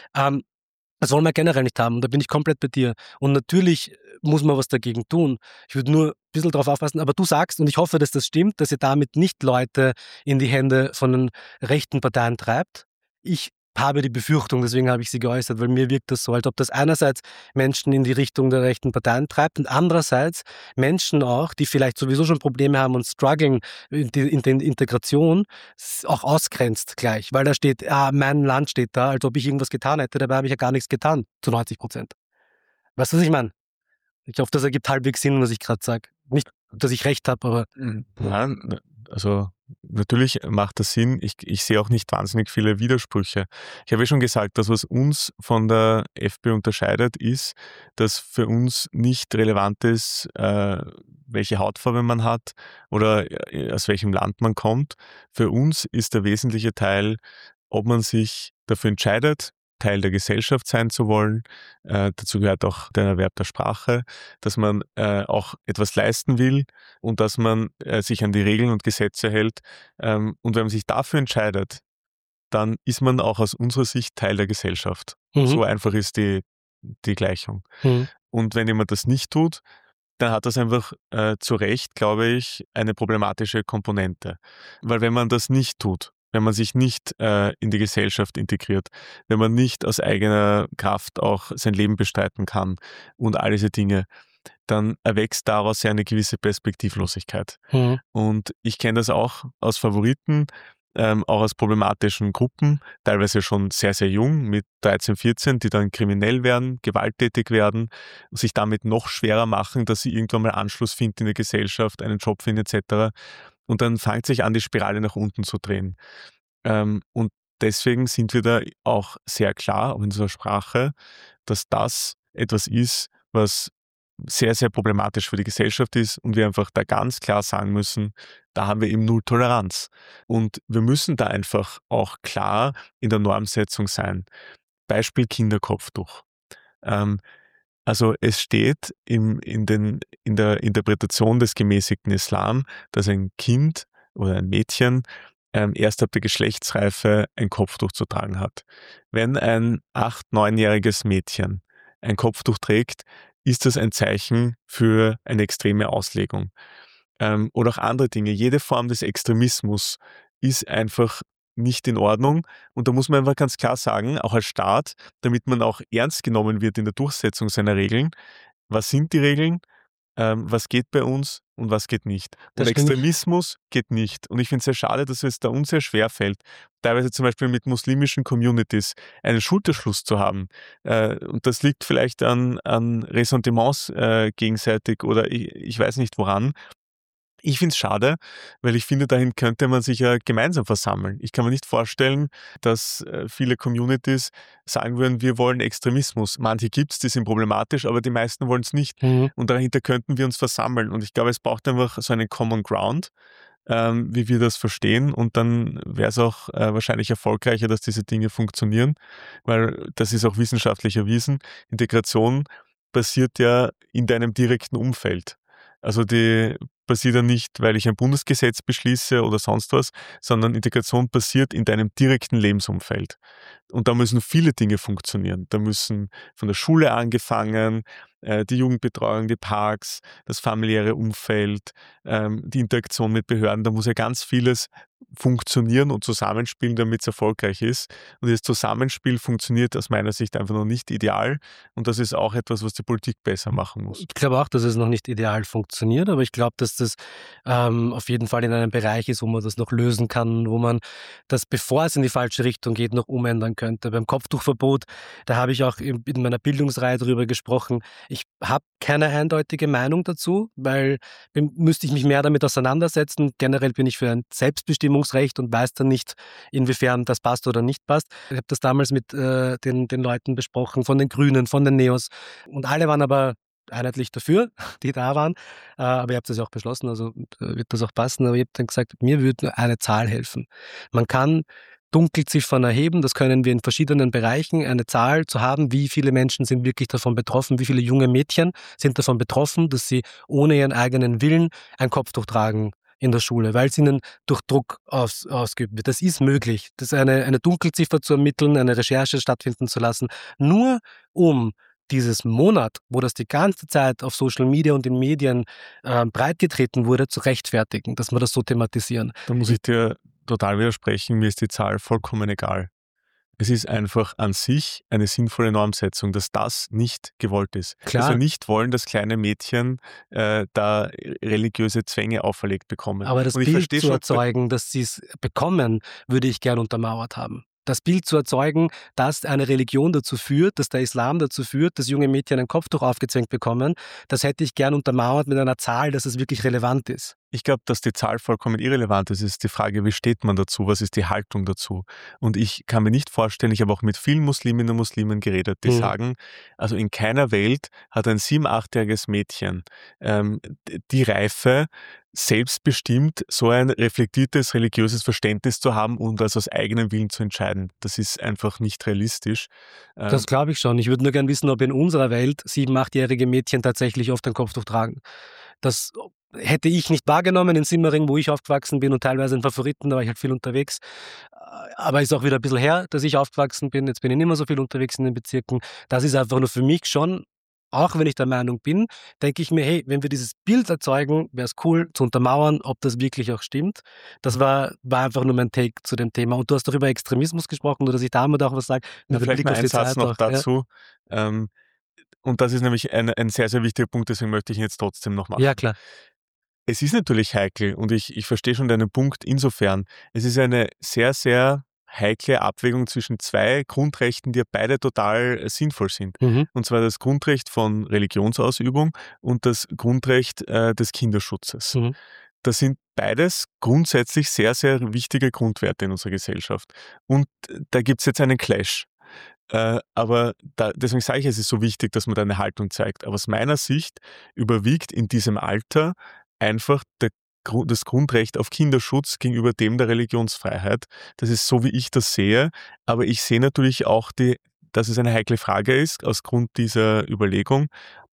Das wollen wir generell nicht haben, und da bin ich komplett bei dir. Und natürlich muss man was dagegen tun. Ich würde nur ein bisschen darauf aufpassen, aber du sagst, und ich hoffe, dass das stimmt, dass ihr damit nicht Leute in die Hände von den rechten Parteien treibt. Ich habe die Befürchtung, deswegen habe ich sie geäußert, weil mir wirkt das so, als ob das einerseits Menschen in die Richtung der rechten Parteien treibt und andererseits Menschen auch, die vielleicht sowieso schon Probleme haben und strugglen in der Integration, auch ausgrenzt gleich, weil da steht, mein Land steht da, als ob ich irgendwas getan hätte, dabei habe ich ja gar nichts getan, zu 90%. Weißt du, was ich meine? Ich hoffe, das ergibt halbwegs Sinn, was ich gerade sage. Nicht, dass ich recht habe, aber... Nein, also natürlich macht das Sinn. Ich sehe auch nicht wahnsinnig viele Widersprüche. Ich habe ja schon gesagt, das, was uns von der FPÖ unterscheidet, ist, dass für uns nicht relevant ist, welche Hautfarbe man hat oder aus welchem Land man kommt. Für uns ist der wesentliche Teil, ob man sich dafür entscheidet, Teil der Gesellschaft sein zu wollen. Dazu gehört auch der Erwerb der Sprache, dass man auch etwas leisten will und dass man sich an die Regeln und Gesetze hält. Und wenn man sich dafür entscheidet, dann ist man auch aus unserer Sicht Teil der Gesellschaft. So einfach ist die Gleichung. Und wenn jemand das nicht tut, dann hat das einfach zu Recht, glaube ich, eine problematische Komponente. Weil wenn man das nicht tut, wenn man sich nicht in die Gesellschaft integriert, wenn man nicht aus eigener Kraft auch sein Leben bestreiten kann und all diese Dinge, dann erwächst daraus ja eine gewisse Perspektivlosigkeit. Und ich kenne das auch aus Favoriten, auch aus problematischen Gruppen, teilweise schon sehr, sehr jung, mit 13, 14, die dann kriminell werden, gewalttätig werden, sich damit noch schwerer machen, dass sie irgendwann mal Anschluss finden in der Gesellschaft, einen Job finden etc. Und dann fängt sich an, die Spirale nach unten zu drehen. Und deswegen sind wir da auch sehr klar, auch in unserer Sprache, dass das etwas ist, was sehr, sehr problematisch für die Gesellschaft ist und wir einfach da ganz klar sagen müssen, da haben wir eben Null Toleranz. Und wir müssen da einfach auch klar in der Normsetzung sein. Beispiel Kinderkopftuch. Also es steht in der Interpretation des gemäßigten Islam, dass ein Kind oder ein Mädchen erst ab der Geschlechtsreife ein Kopftuch zu tragen hat. Wenn ein 8-, 9-jähriges Mädchen ein Kopftuch trägt, ist das ein Zeichen für eine extreme Auslegung. Oder auch andere Dinge. Jede Form des Extremismus ist einfach nicht in Ordnung. Und da muss man einfach ganz klar sagen, auch als Staat, damit man auch ernst genommen wird in der Durchsetzung seiner Regeln, was sind die Regeln, was geht bei uns und was geht nicht. Und Da stimme ich. Extremismus geht nicht. Und ich finde es sehr schade, dass es da uns sehr schwer fällt, teilweise zum Beispiel mit muslimischen Communities einen Schulterschluss zu haben. Und das liegt vielleicht an Ressentiments gegenseitig oder ich weiß nicht woran. Ich finde es schade, weil ich finde, dahin könnte man sich ja gemeinsam versammeln. Ich kann mir nicht vorstellen, dass viele Communities sagen würden, wir wollen Extremismus. Manche gibt es, die sind problematisch, aber die meisten wollen es nicht. Mhm. Und dahinter könnten wir uns versammeln. Und ich glaube, es braucht einfach so einen Common Ground, wie wir das verstehen. Und dann wäre es auch wahrscheinlich erfolgreicher, dass diese Dinge funktionieren, weil das ist auch wissenschaftlich erwiesen. Integration passiert ja in deinem direkten Umfeld. Also die passiert ja nicht, weil ich ein Bundesgesetz beschließe oder sonst was, sondern Integration passiert in deinem direkten Lebensumfeld. Und da müssen viele Dinge funktionieren. Da müssen von der Schule angefangen, die Jugendbetreuung, die Parks, das familiäre Umfeld, die Interaktion mit Behörden, da muss ja ganz vieles funktionieren und zusammenspielen, damit es erfolgreich ist. Und das Zusammenspiel funktioniert aus meiner Sicht einfach noch nicht ideal. Und das ist auch etwas, was die Politik besser machen muss. Ich glaube auch, dass es noch nicht ideal funktioniert, aber ich glaube, dass das auf jeden Fall in einem Bereich ist, wo man das noch lösen kann, wo man das, bevor es in die falsche Richtung geht, noch umändern könnte. Beim Kopftuchverbot, da habe ich auch in meiner Bildungsreihe darüber gesprochen. Ich habe keine eindeutige Meinung dazu, weil müsste ich mich mehr damit auseinandersetzen. Generell bin ich für ein Selbstbestimmungsrecht und weiß dann nicht, inwiefern das passt oder nicht passt. Ich habe das damals mit den Leuten besprochen, von den Grünen, von den Neos, und alle waren aber einheitlich dafür, die da waren. Aber ihr habt das ja auch beschlossen, also wird das auch passen. Aber ich habe dann gesagt, mir würde nur eine Zahl helfen. Man kann Dunkelziffern erheben, das können wir in verschiedenen Bereichen, eine Zahl zu haben, wie viele Menschen sind wirklich davon betroffen, wie viele junge Mädchen sind davon betroffen, dass sie ohne ihren eigenen Willen ein Kopftuch tragen in der Schule, weil es ihnen durch Druck ausgeübt wird. Das ist möglich, das eine Dunkelziffer zu ermitteln, eine Recherche stattfinden zu lassen, nur um dieses Monat, wo das die ganze Zeit auf Social Media und in Medien breitgetreten wurde, zu rechtfertigen, dass wir das so thematisieren. Da muss ich dir total widersprechen, mir ist die Zahl vollkommen egal. Es ist einfach an sich eine sinnvolle Normsetzung, dass das nicht gewollt ist. Klar. Dass wir nicht wollen, dass kleine Mädchen da religiöse Zwänge auferlegt bekommen. Aber das Und ich Bild verstehe zu schon, erzeugen, dass sie es bekommen, würde ich gern untermauert haben. Das Bild zu erzeugen, dass eine Religion dazu führt, dass der Islam dazu führt, dass junge Mädchen ein Kopftuch aufgezwängt bekommen, das hätte ich gern untermauert mit einer Zahl, dass es wirklich relevant ist. Ich glaube, dass die Zahl vollkommen irrelevant ist. Es ist die Frage, wie steht man dazu? Was ist die Haltung dazu? Und ich kann mir nicht vorstellen, ich habe auch mit vielen Musliminnen und Muslimen geredet, die sagen, also in keiner Welt hat ein 7-, 8-jähriges Mädchen die Reife, selbstbestimmt so ein reflektiertes religiöses Verständnis zu haben und das aus eigenem Willen zu entscheiden. Das ist einfach nicht realistisch. Das glaube ich schon. Ich würde nur gern wissen, ob in unserer Welt 7-, 8-jährige Mädchen tatsächlich oft ein Kopftuch tragen. Das hätte ich nicht wahrgenommen in Simmering, wo ich aufgewachsen bin, und teilweise in Favoriten, da war ich halt viel unterwegs. Aber ist auch wieder ein bisschen her, dass ich aufgewachsen bin. Jetzt bin ich nicht mehr so viel unterwegs in den Bezirken. Das ist einfach nur für mich schon, auch wenn ich der Meinung bin, denke ich mir, hey, wenn wir dieses Bild erzeugen, wäre es cool zu untermauern, ob das wirklich auch stimmt. Das war einfach nur mein Take zu dem Thema. Und du hast doch über Extremismus gesprochen, oder dass ich damit auch was sage. Ja, vielleicht mal einen Satz noch dazu. Ja. Und das ist nämlich ein sehr, sehr wichtiger Punkt, deswegen möchte ich ihn jetzt trotzdem noch machen. Ja, klar. Es ist natürlich heikel und ich verstehe schon deinen Punkt insofern. Es ist eine sehr, sehr heikle Abwägung zwischen zwei Grundrechten, die ja beide total sinnvoll sind. Und zwar das Grundrecht von Religionsausübung und das Grundrecht des Kinderschutzes. Das sind beides grundsätzlich sehr, sehr wichtige Grundwerte in unserer Gesellschaft. Und da gibt es jetzt einen Clash. Aber deswegen sage ich, es ist so wichtig, dass man da eine Haltung zeigt. Aber aus meiner Sicht überwiegt in diesem Alter einfach das Grundrecht auf Kinderschutz gegenüber dem der Religionsfreiheit. Das ist so, wie ich das sehe. Aber ich sehe natürlich auch, dass es eine heikle Frage ist, aus Grund dieser Überlegung.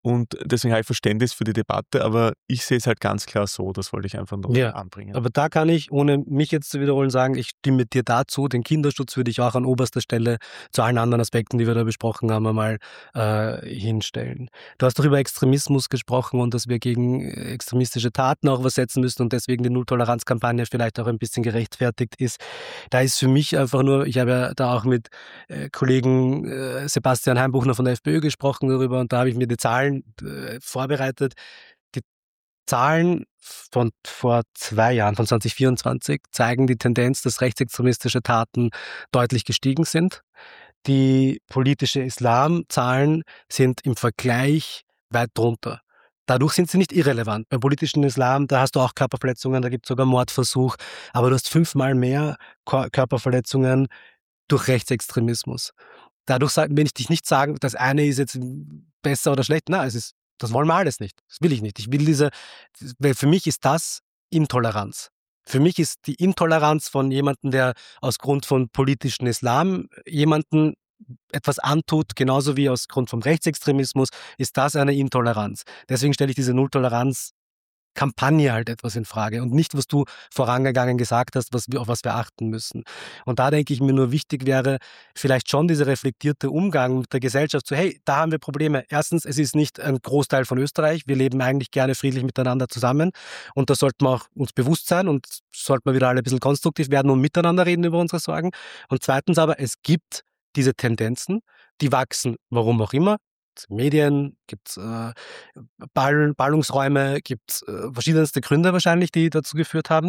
Und deswegen habe ich Verständnis für die Debatte, aber ich sehe es halt ganz klar so, das wollte ich einfach noch anbringen. Aber da kann ich, ohne mich jetzt zu wiederholen, sagen, ich stimme dir dazu. Den Kinderschutz würde ich auch an oberster Stelle zu allen anderen Aspekten, die wir da besprochen haben, einmal hinstellen. Du hast doch über Extremismus gesprochen und dass wir gegen extremistische Taten auch was setzen müssen und deswegen die Null-Toleranz-Kampagne vielleicht auch ein bisschen gerechtfertigt ist. Da ist für mich einfach nur, ich habe ja da auch mit Kollegen Sebastian Heimbuchner von der FPÖ gesprochen darüber und da habe ich mir die Zahlen vorbereitet. Die Zahlen von vor 2 Jahren, von 2024, zeigen die Tendenz, dass rechtsextremistische Taten deutlich gestiegen sind. Die politische Islamzahlen sind im Vergleich weit drunter. Dadurch sind sie nicht irrelevant. Beim politischen Islam, da hast du auch Körperverletzungen, da gibt es sogar Mordversuch, aber du hast 5-mal mehr Körperverletzungen durch Rechtsextremismus. Dadurch will ich dich nicht sagen, das eine ist jetzt besser oder schlecht. Nein, das wollen wir alles nicht. Das will ich nicht. Weil für mich ist das Intoleranz. Für mich ist die Intoleranz von jemandem, der aus Grund von politischen Islam jemanden etwas antut, genauso wie aus Grund vom Rechtsextremismus, ist das eine Intoleranz. Deswegen stelle ich diese Null-Toleranz Kampagne halt etwas in Frage und nicht, was du vorangegangen gesagt hast, auf was wir achten müssen. Und da denke ich mir nur, wichtig wäre vielleicht schon dieser reflektierte Umgang mit der Gesellschaft, so hey, da haben wir Probleme. Erstens, es ist nicht ein Großteil von Österreich, wir leben eigentlich gerne friedlich miteinander zusammen und da sollten wir auch uns bewusst sein und sollten wir wieder alle ein bisschen konstruktiv werden und miteinander reden über unsere Sorgen. Und zweitens aber, es gibt diese Tendenzen, die wachsen, warum auch immer. Medien, gibt es Ballungsräume, gibt es verschiedenste Gründe wahrscheinlich, die dazu geführt haben.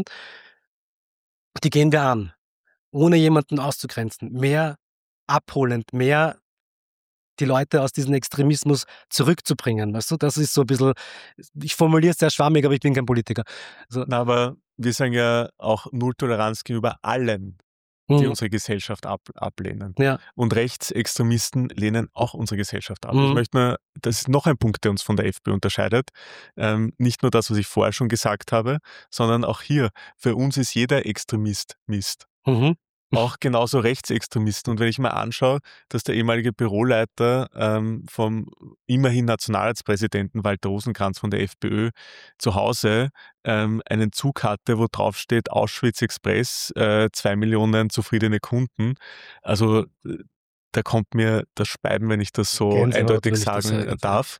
Die gehen wir an, ohne jemanden auszugrenzen. Mehr abholend, mehr die Leute aus diesem Extremismus zurückzubringen. Weißt du, das ist so ein bisschen, ich formuliere es sehr schwammig, aber ich bin kein Politiker. Also, aber wir sagen ja auch Null-Toleranz gegenüber allen, die unsere Gesellschaft ablehnen. Ja. Und Rechtsextremisten lehnen auch unsere Gesellschaft ab. Ich möchte nur, das ist noch ein Punkt, der uns von der FPÖ unterscheidet. Nicht nur das, was ich vorher schon gesagt habe, sondern auch hier, für uns ist jeder Extremist Mist. Auch genauso Rechtsextremisten. Und wenn ich mir anschaue, dass der ehemalige Büroleiter vom immerhin Nationalratspräsidenten Walter Rosenkranz von der FPÖ zu Hause einen Zug hatte, wo drauf steht Auschwitz Express, 2 Millionen zufriedene Kunden. Also da kommt mir das Speiden, wenn ich das so eindeutig sagen darf.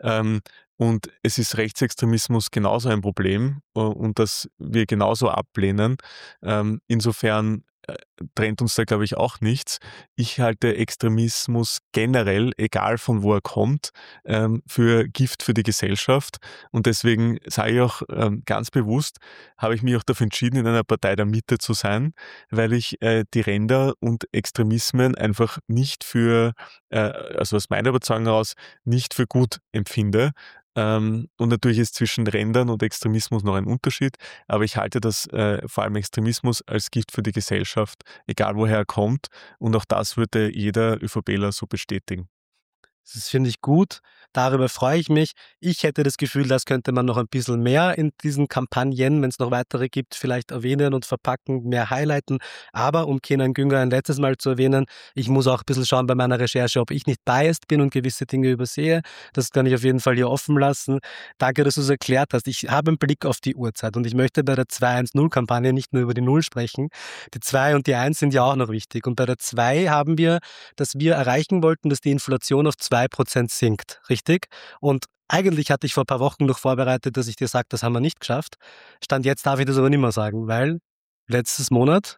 Und es ist Rechtsextremismus genauso ein Problem und das wir genauso ablehnen. Insofern trennt uns da, glaube ich, auch nichts. Ich halte Extremismus generell, egal von wo er kommt, für Gift für die Gesellschaft. Und deswegen sage ich auch ganz bewusst, habe ich mich auch dafür entschieden, in einer Partei der Mitte zu sein, weil ich die Ränder und Extremismen einfach nicht für, also aus meiner Überzeugung heraus, nicht für gut empfinde. Und natürlich ist zwischen Rändern und Extremismus noch ein Unterschied, aber ich halte das vor allem Extremismus als Gift für die Gesellschaft, egal woher er kommt. Und auch das würde jeder ÖVPler so bestätigen. Das finde ich gut. Darüber freue ich mich. Ich hätte das Gefühl, das könnte man noch ein bisschen mehr in diesen Kampagnen, wenn es noch weitere gibt, vielleicht erwähnen und verpacken, mehr highlighten. Aber um Kenan Güngör ein letztes Mal zu erwähnen, ich muss auch ein bisschen schauen bei meiner Recherche, ob ich nicht biased bin und gewisse Dinge übersehe. Das kann ich auf jeden Fall hier offen lassen. Danke, dass du es erklärt hast. Ich habe einen Blick auf die Uhrzeit und ich möchte bei der 2-1-0-Kampagne nicht nur über die 0 sprechen. Die 2 und die 1 sind ja auch noch wichtig. Und bei der 2 haben wir, dass wir erreichen wollten, dass die Inflation auf 2% sinkt, richtig? Und eigentlich hatte ich vor ein paar Wochen noch vorbereitet, dass ich dir sage, das haben wir nicht geschafft. Stand jetzt darf ich das aber nicht mehr sagen, weil letztes Monat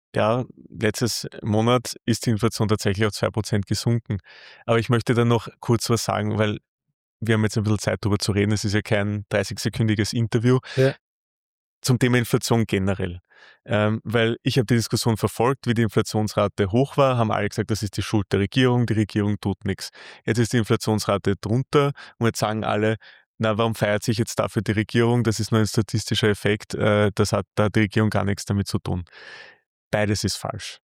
ist die Inflation tatsächlich auf 2% gesunken. Aber ich möchte da noch kurz was sagen, weil wir haben jetzt ein bisschen Zeit darüber zu reden. Es ist ja kein 30-sekündiges Interview. Ja. Zum Thema Inflation generell. Weil ich habe die Diskussion verfolgt, wie die Inflationsrate hoch war, haben alle gesagt, das ist die Schuld der Regierung, die Regierung tut nichts. Jetzt ist die Inflationsrate drunter und jetzt sagen alle, na, warum feiert sich jetzt dafür die Regierung? Das ist nur ein statistischer Effekt, da hat die Regierung gar nichts damit zu tun. Beides ist falsch.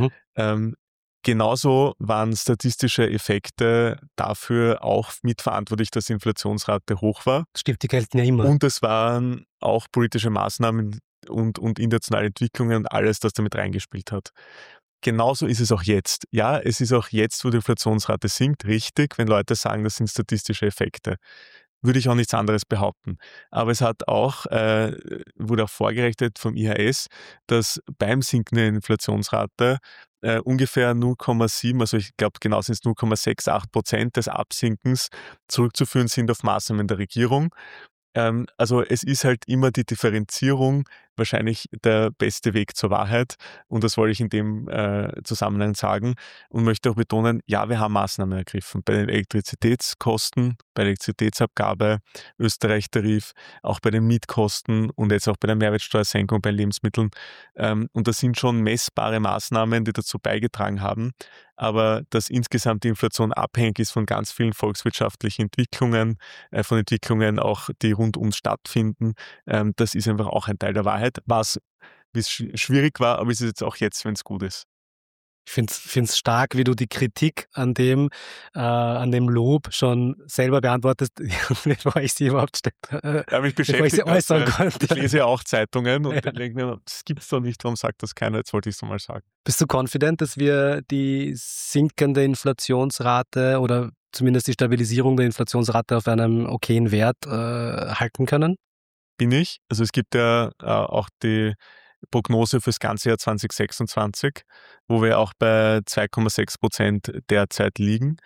Genauso waren statistische Effekte dafür auch mitverantwortlich, dass die Inflationsrate hoch war. Stimmt, die gelten ja immer. Und es waren auch politische Maßnahmen und internationale Entwicklungen und alles, das damit reingespielt hat. genauso ist es auch jetzt. Ja, es ist auch jetzt, wo die Inflationsrate sinkt, richtig, wenn Leute sagen, das sind statistische Effekte. Würde ich auch nichts anderes behaupten. Aber es hat auch, wurde auch vorgerechnet vom IHS, dass beim Sinken der Inflationsrate ungefähr 0,7, also ich glaube genau sind es 0,68% des Absinkens zurückzuführen sind auf Maßnahmen der Regierung. Also es ist halt immer die Differenzierung wahrscheinlich der beste Weg zur Wahrheit und das wollte ich in dem Zusammenhang sagen und möchte auch betonen, ja, wir haben Maßnahmen ergriffen bei den Elektrizitätskosten, bei der Elektrizitätsabgabe, Österreich-Tarif, auch bei den Mietkosten und jetzt auch bei der Mehrwertsteuersenkung bei Lebensmitteln. Und das sind schon messbare Maßnahmen, die dazu beigetragen haben, aber dass insgesamt die Inflation abhängig ist von ganz vielen volkswirtschaftlichen Entwicklungen, von Entwicklungen auch, die rund uns stattfinden. Das ist einfach auch ein Teil der Wahrheit, was wie es schwierig war, aber es ist jetzt auch jetzt, wenn es gut ist. Ich finde es stark, wie du die Kritik an dem Lob schon selber beantwortest, bevor ich sie überhaupt Aber ich bevor ich sie äußern konnte. Ich lese ja auch Zeitungen und denke mir, das gibt es doch nicht, warum sagt das keiner? Jetzt wollte ich es mal sagen. Bist du confident, dass wir die sinkende Inflationsrate oder zumindest die Stabilisierung der Inflationsrate auf einem okayen Wert halten können? Bin ich. Also es gibt ja auch die Prognose fürs ganze Jahr 2026, wo wir auch bei 2,6% derzeit liegen.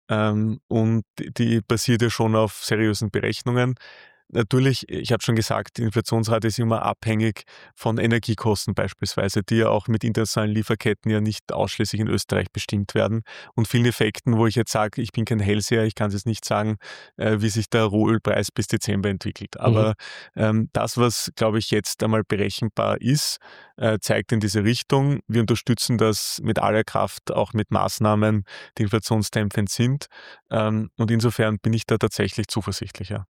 Und die basiert ja schon auf seriösen Berechnungen. Natürlich, ich habe schon gesagt, die Inflationsrate ist immer abhängig von Energiekosten beispielsweise, die ja auch mit internationalen Lieferketten ja nicht ausschließlich in Österreich bestimmt werden und vielen Effekten, wo ich jetzt sage, ich bin kein Hellseher, ich kann es jetzt nicht sagen, wie sich der Rohölpreis bis Dezember entwickelt. Aber das, was, glaube ich, jetzt einmal berechenbar ist, zeigt in diese Richtung. Wir unterstützen das mit aller Kraft, auch mit Maßnahmen, die inflationsdämpfend sind. Und insofern bin ich da tatsächlich zuversichtlicher.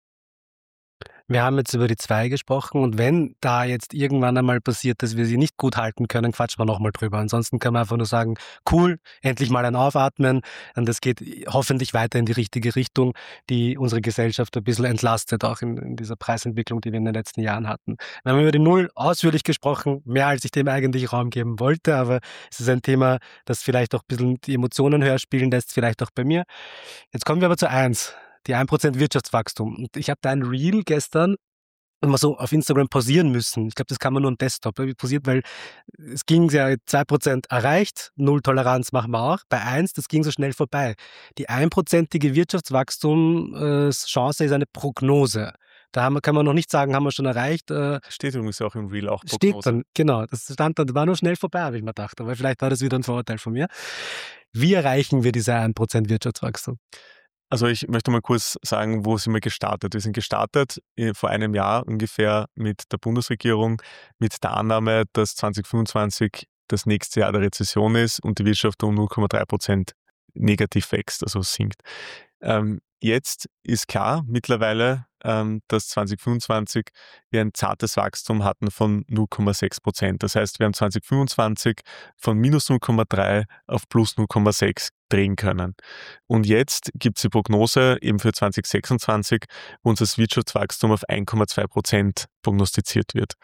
Wir haben jetzt über die 2 gesprochen und wenn da jetzt irgendwann einmal passiert, dass wir sie nicht gut halten können, quatschen wir nochmal drüber. Ansonsten können wir einfach nur sagen, cool, endlich mal ein Aufatmen und das geht hoffentlich weiter in die richtige Richtung, die unsere Gesellschaft ein bisschen entlastet, auch in dieser Preisentwicklung, die wir in den letzten Jahren hatten. Wir haben über die Null ausführlich gesprochen, mehr als ich dem eigentlich Raum geben wollte, aber es ist ein Thema, das vielleicht auch ein bisschen die Emotionen höher spielen lässt, vielleicht auch bei mir. Jetzt kommen wir aber zu 1. Die 1% Wirtschaftswachstum. Und ich habe da ein Reel gestern mal so auf Instagram pausieren müssen. Ich glaube, das kann man nur am Desktop. Da habe ich pausiert, weil es ging ja 2% erreicht, Null Toleranz machen wir auch. Bei 1, das ging so schnell vorbei. Die 1%ige Wirtschaftswachstumschance ist eine Prognose. Kann man noch nicht sagen, haben wir schon erreicht. Steht übrigens auch im Reel auch Prognose. Steht dann, genau. Das stand dann, war nur schnell vorbei, habe ich mir gedacht. Aber vielleicht war das wieder ein Vorurteil von mir. Wie erreichen wir diese 1% Wirtschaftswachstum? Also ich möchte mal kurz sagen, wo sind wir gestartet? Wir sind gestartet vor einem Jahr ungefähr mit der Bundesregierung, mit der Annahme, dass 2025 das nächste Jahr der Rezession ist und die Wirtschaft um 0,3% negativ wächst, also sinkt. Jetzt ist klar mittlerweile, dass 2025 wir ein zartes Wachstum hatten von 0,6%. Das heißt, wir haben 2025 von minus 0,3 auf plus 0,6 drehen können. Und jetzt gibt es die Prognose eben für 2026, wo uns das Wirtschaftswachstum auf 1,2% prognostiziert wird.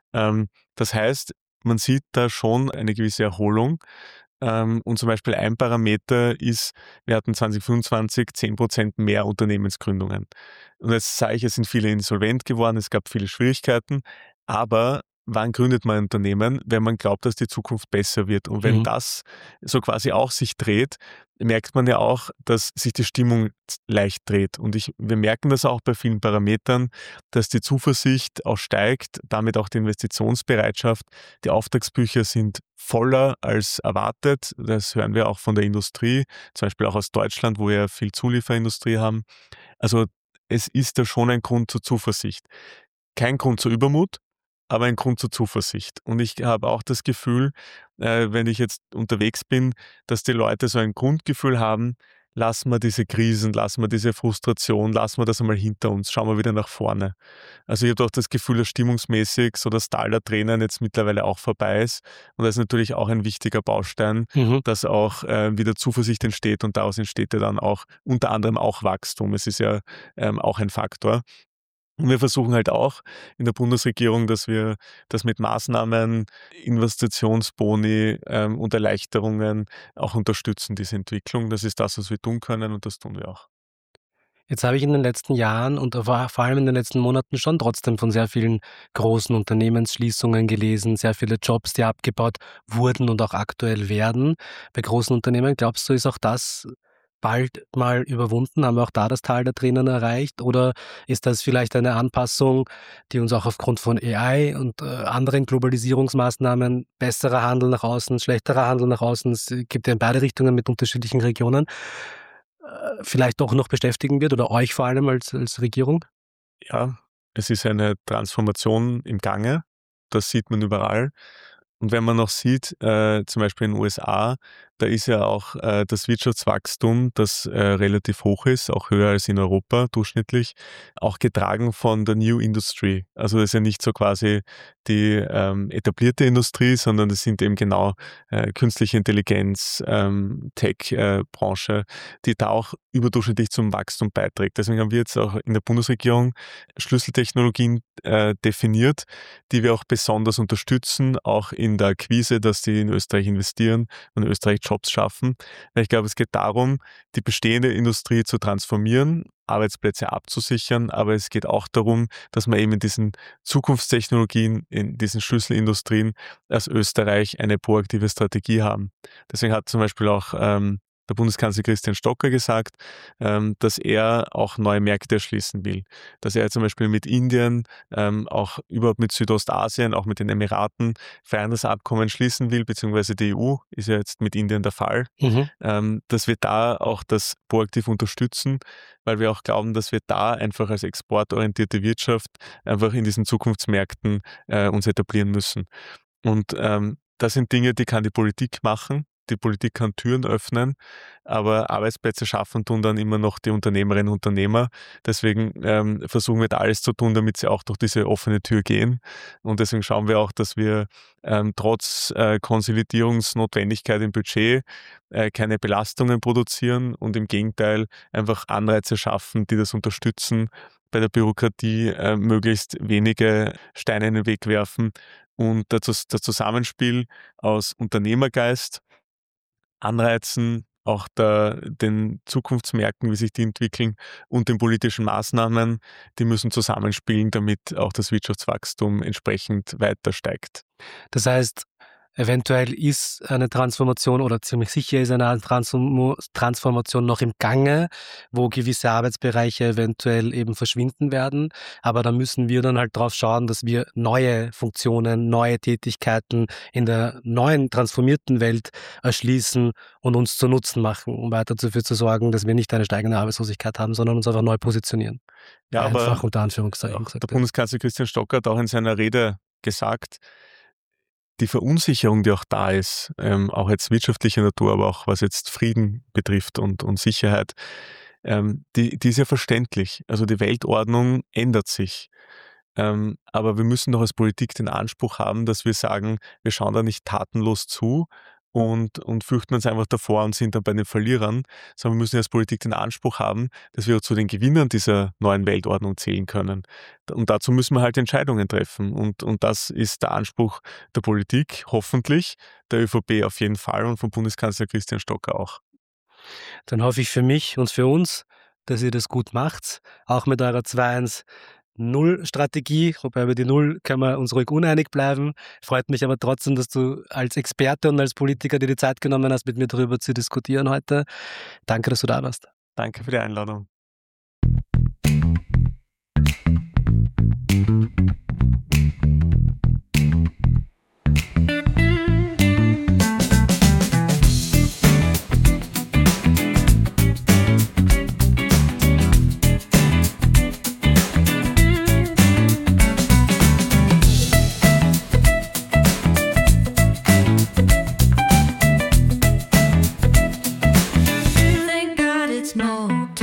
Das heißt, man sieht da schon eine gewisse Erholung. Und zum Beispiel ein Parameter ist, wir hatten 2025 10% mehr Unternehmensgründungen. Und jetzt sage ich, es sind viele insolvent geworden, es gab viele Schwierigkeiten, aber wann gründet man ein Unternehmen, wenn man glaubt, dass die Zukunft besser wird? Und wenn das so quasi auch sich dreht, merkt man ja auch, dass sich die Stimmung leicht dreht. Und wir merken das auch bei vielen Parametern, dass die Zuversicht auch steigt, damit auch die Investitionsbereitschaft. Die Auftragsbücher sind voller als erwartet. Das hören wir auch von der Industrie, zum Beispiel auch aus Deutschland, wo wir viel Zulieferindustrie haben. Also es ist da schon ein Grund zur Zuversicht. Kein Grund zur Übermut, aber ein Grund zur Zuversicht. Und ich habe auch das Gefühl, wenn ich jetzt unterwegs bin, dass die Leute so ein Grundgefühl haben, lassen wir diese Krisen, lassen wir diese Frustration, lassen wir das einmal hinter uns, schauen wir wieder nach vorne. Also ich habe auch das Gefühl, dass stimmungsmäßig so das Tal der Tränen jetzt mittlerweile auch vorbei ist. Und das ist natürlich auch ein wichtiger Baustein, dass auch wieder Zuversicht entsteht und daraus entsteht ja dann auch unter anderem auch Wachstum. Es ist ja auch ein Faktor. Und wir versuchen halt auch in der Bundesregierung, dass wir das mit Maßnahmen, Investitionsboni und Erleichterungen auch unterstützen, diese Entwicklung. Das ist das, was wir tun können, und das tun wir auch. Jetzt habe ich in den letzten Jahren und vor allem in den letzten Monaten schon trotzdem von sehr vielen großen Unternehmensschließungen gelesen, sehr viele Jobs, die abgebaut wurden und auch aktuell werden. Bei großen Unternehmen, glaubst du, ist auch das bald mal überwunden? Haben wir auch da das Tal der Tränen erreicht? Oder ist das vielleicht eine Anpassung, die uns auch aufgrund von AI und anderen Globalisierungsmaßnahmen, besserer Handel nach außen, schlechterer Handel nach außen, es gibt ja in beide Richtungen mit unterschiedlichen Regionen, vielleicht doch noch beschäftigen wird oder euch vor allem als Regierung? Ja, es ist eine Transformation im Gange. Das sieht man überall. Und wenn man noch sieht, zum Beispiel in den USA, da ist ja auch das Wirtschaftswachstum, das relativ hoch ist, auch höher als in Europa durchschnittlich, auch getragen von der New Industry. Also das ist ja nicht so quasi die etablierte Industrie, sondern das sind eben genau künstliche Intelligenz, Tech-Branche, die da auch überdurchschnittlich zum Wachstum beiträgt. Deswegen haben wir jetzt auch in der Bundesregierung Schlüsseltechnologien definiert, die wir auch besonders unterstützen, auch in der Akquise, dass die in Österreich investieren und in Österreich Jobs schaffen. Weil ich glaube, es geht darum, die bestehende Industrie zu transformieren, Arbeitsplätze abzusichern, aber es geht auch darum, dass man eben in diesen Zukunftstechnologien, in diesen Schlüsselindustrien als Österreich eine proaktive Strategie haben. Deswegen hat zum Beispiel auch der Bundeskanzler Christian Stocker gesagt, dass er auch neue Märkte erschließen will. Dass er zum Beispiel mit Indien, auch überhaupt mit Südostasien, auch mit den Emiraten Freihandelsabkommen schließen will, beziehungsweise die EU ist ja jetzt mit Indien der Fall. Dass wir da auch das proaktiv unterstützen, weil wir auch glauben, dass wir da einfach als exportorientierte Wirtschaft einfach in diesen Zukunftsmärkten uns etablieren müssen. Und das sind Dinge, die kann die Politik machen. Die Politik kann Türen öffnen, aber Arbeitsplätze schaffen tun dann immer noch die Unternehmerinnen und Unternehmer. Deswegen versuchen wir da alles zu tun, damit sie auch durch diese offene Tür gehen. Und deswegen schauen wir auch, dass wir trotz Konsolidierungsnotwendigkeit im Budget keine Belastungen produzieren und im Gegenteil einfach Anreize schaffen, die das unterstützen, bei der Bürokratie möglichst wenige Steine in den Weg werfen. Und das Zusammenspiel aus Unternehmergeist, Anreizen, auch den Zukunftsmärkten, wie sich die entwickeln, und den politischen Maßnahmen, die müssen zusammenspielen, damit auch das Wirtschaftswachstum entsprechend weiter steigt. Das heißt, eventuell ist eine Transformation oder ziemlich sicher ist eine Transformation noch im Gange, wo gewisse Arbeitsbereiche eventuell eben verschwinden werden. Aber da müssen wir dann halt drauf schauen, dass wir neue Funktionen, neue Tätigkeiten in der neuen transformierten Welt erschließen und uns zu Nutzen machen, um weiter dafür zu sorgen, dass wir nicht eine steigende Arbeitslosigkeit haben, sondern uns einfach neu positionieren. Ja, einfach aber unter Anführungszeichen gesagt. Der Bundeskanzler Christian Stocker hat auch in seiner Rede gesagt, die Verunsicherung, die auch da ist, auch jetzt wirtschaftlicher Natur, aber auch was jetzt Frieden betrifft und Sicherheit, die ist ja verständlich. Also die Weltordnung ändert sich. Aber wir müssen doch als Politik den Anspruch haben, dass wir sagen, wir schauen da nicht tatenlos zu und fürchten uns einfach davor und sind dann bei den Verlierern, sondern wir müssen als Politik den Anspruch haben, dass wir zu den Gewinnern dieser neuen Weltordnung zählen können. Und dazu müssen wir halt Entscheidungen treffen. Und das ist der Anspruch der Politik, hoffentlich, der ÖVP auf jeden Fall und vom Bundeskanzler Christian Stocker auch. Dann hoffe ich für mich und für uns, dass ihr das gut macht, auch mit eurer 2-1-0-Strategie, wobei über die Null können wir uns ruhig uneinig bleiben. Freut mich aber trotzdem, dass du als Experte und als Politiker dir die Zeit genommen hast, mit mir darüber zu diskutieren heute. Danke, dass du da warst. Danke für die Einladung. Thank God it's no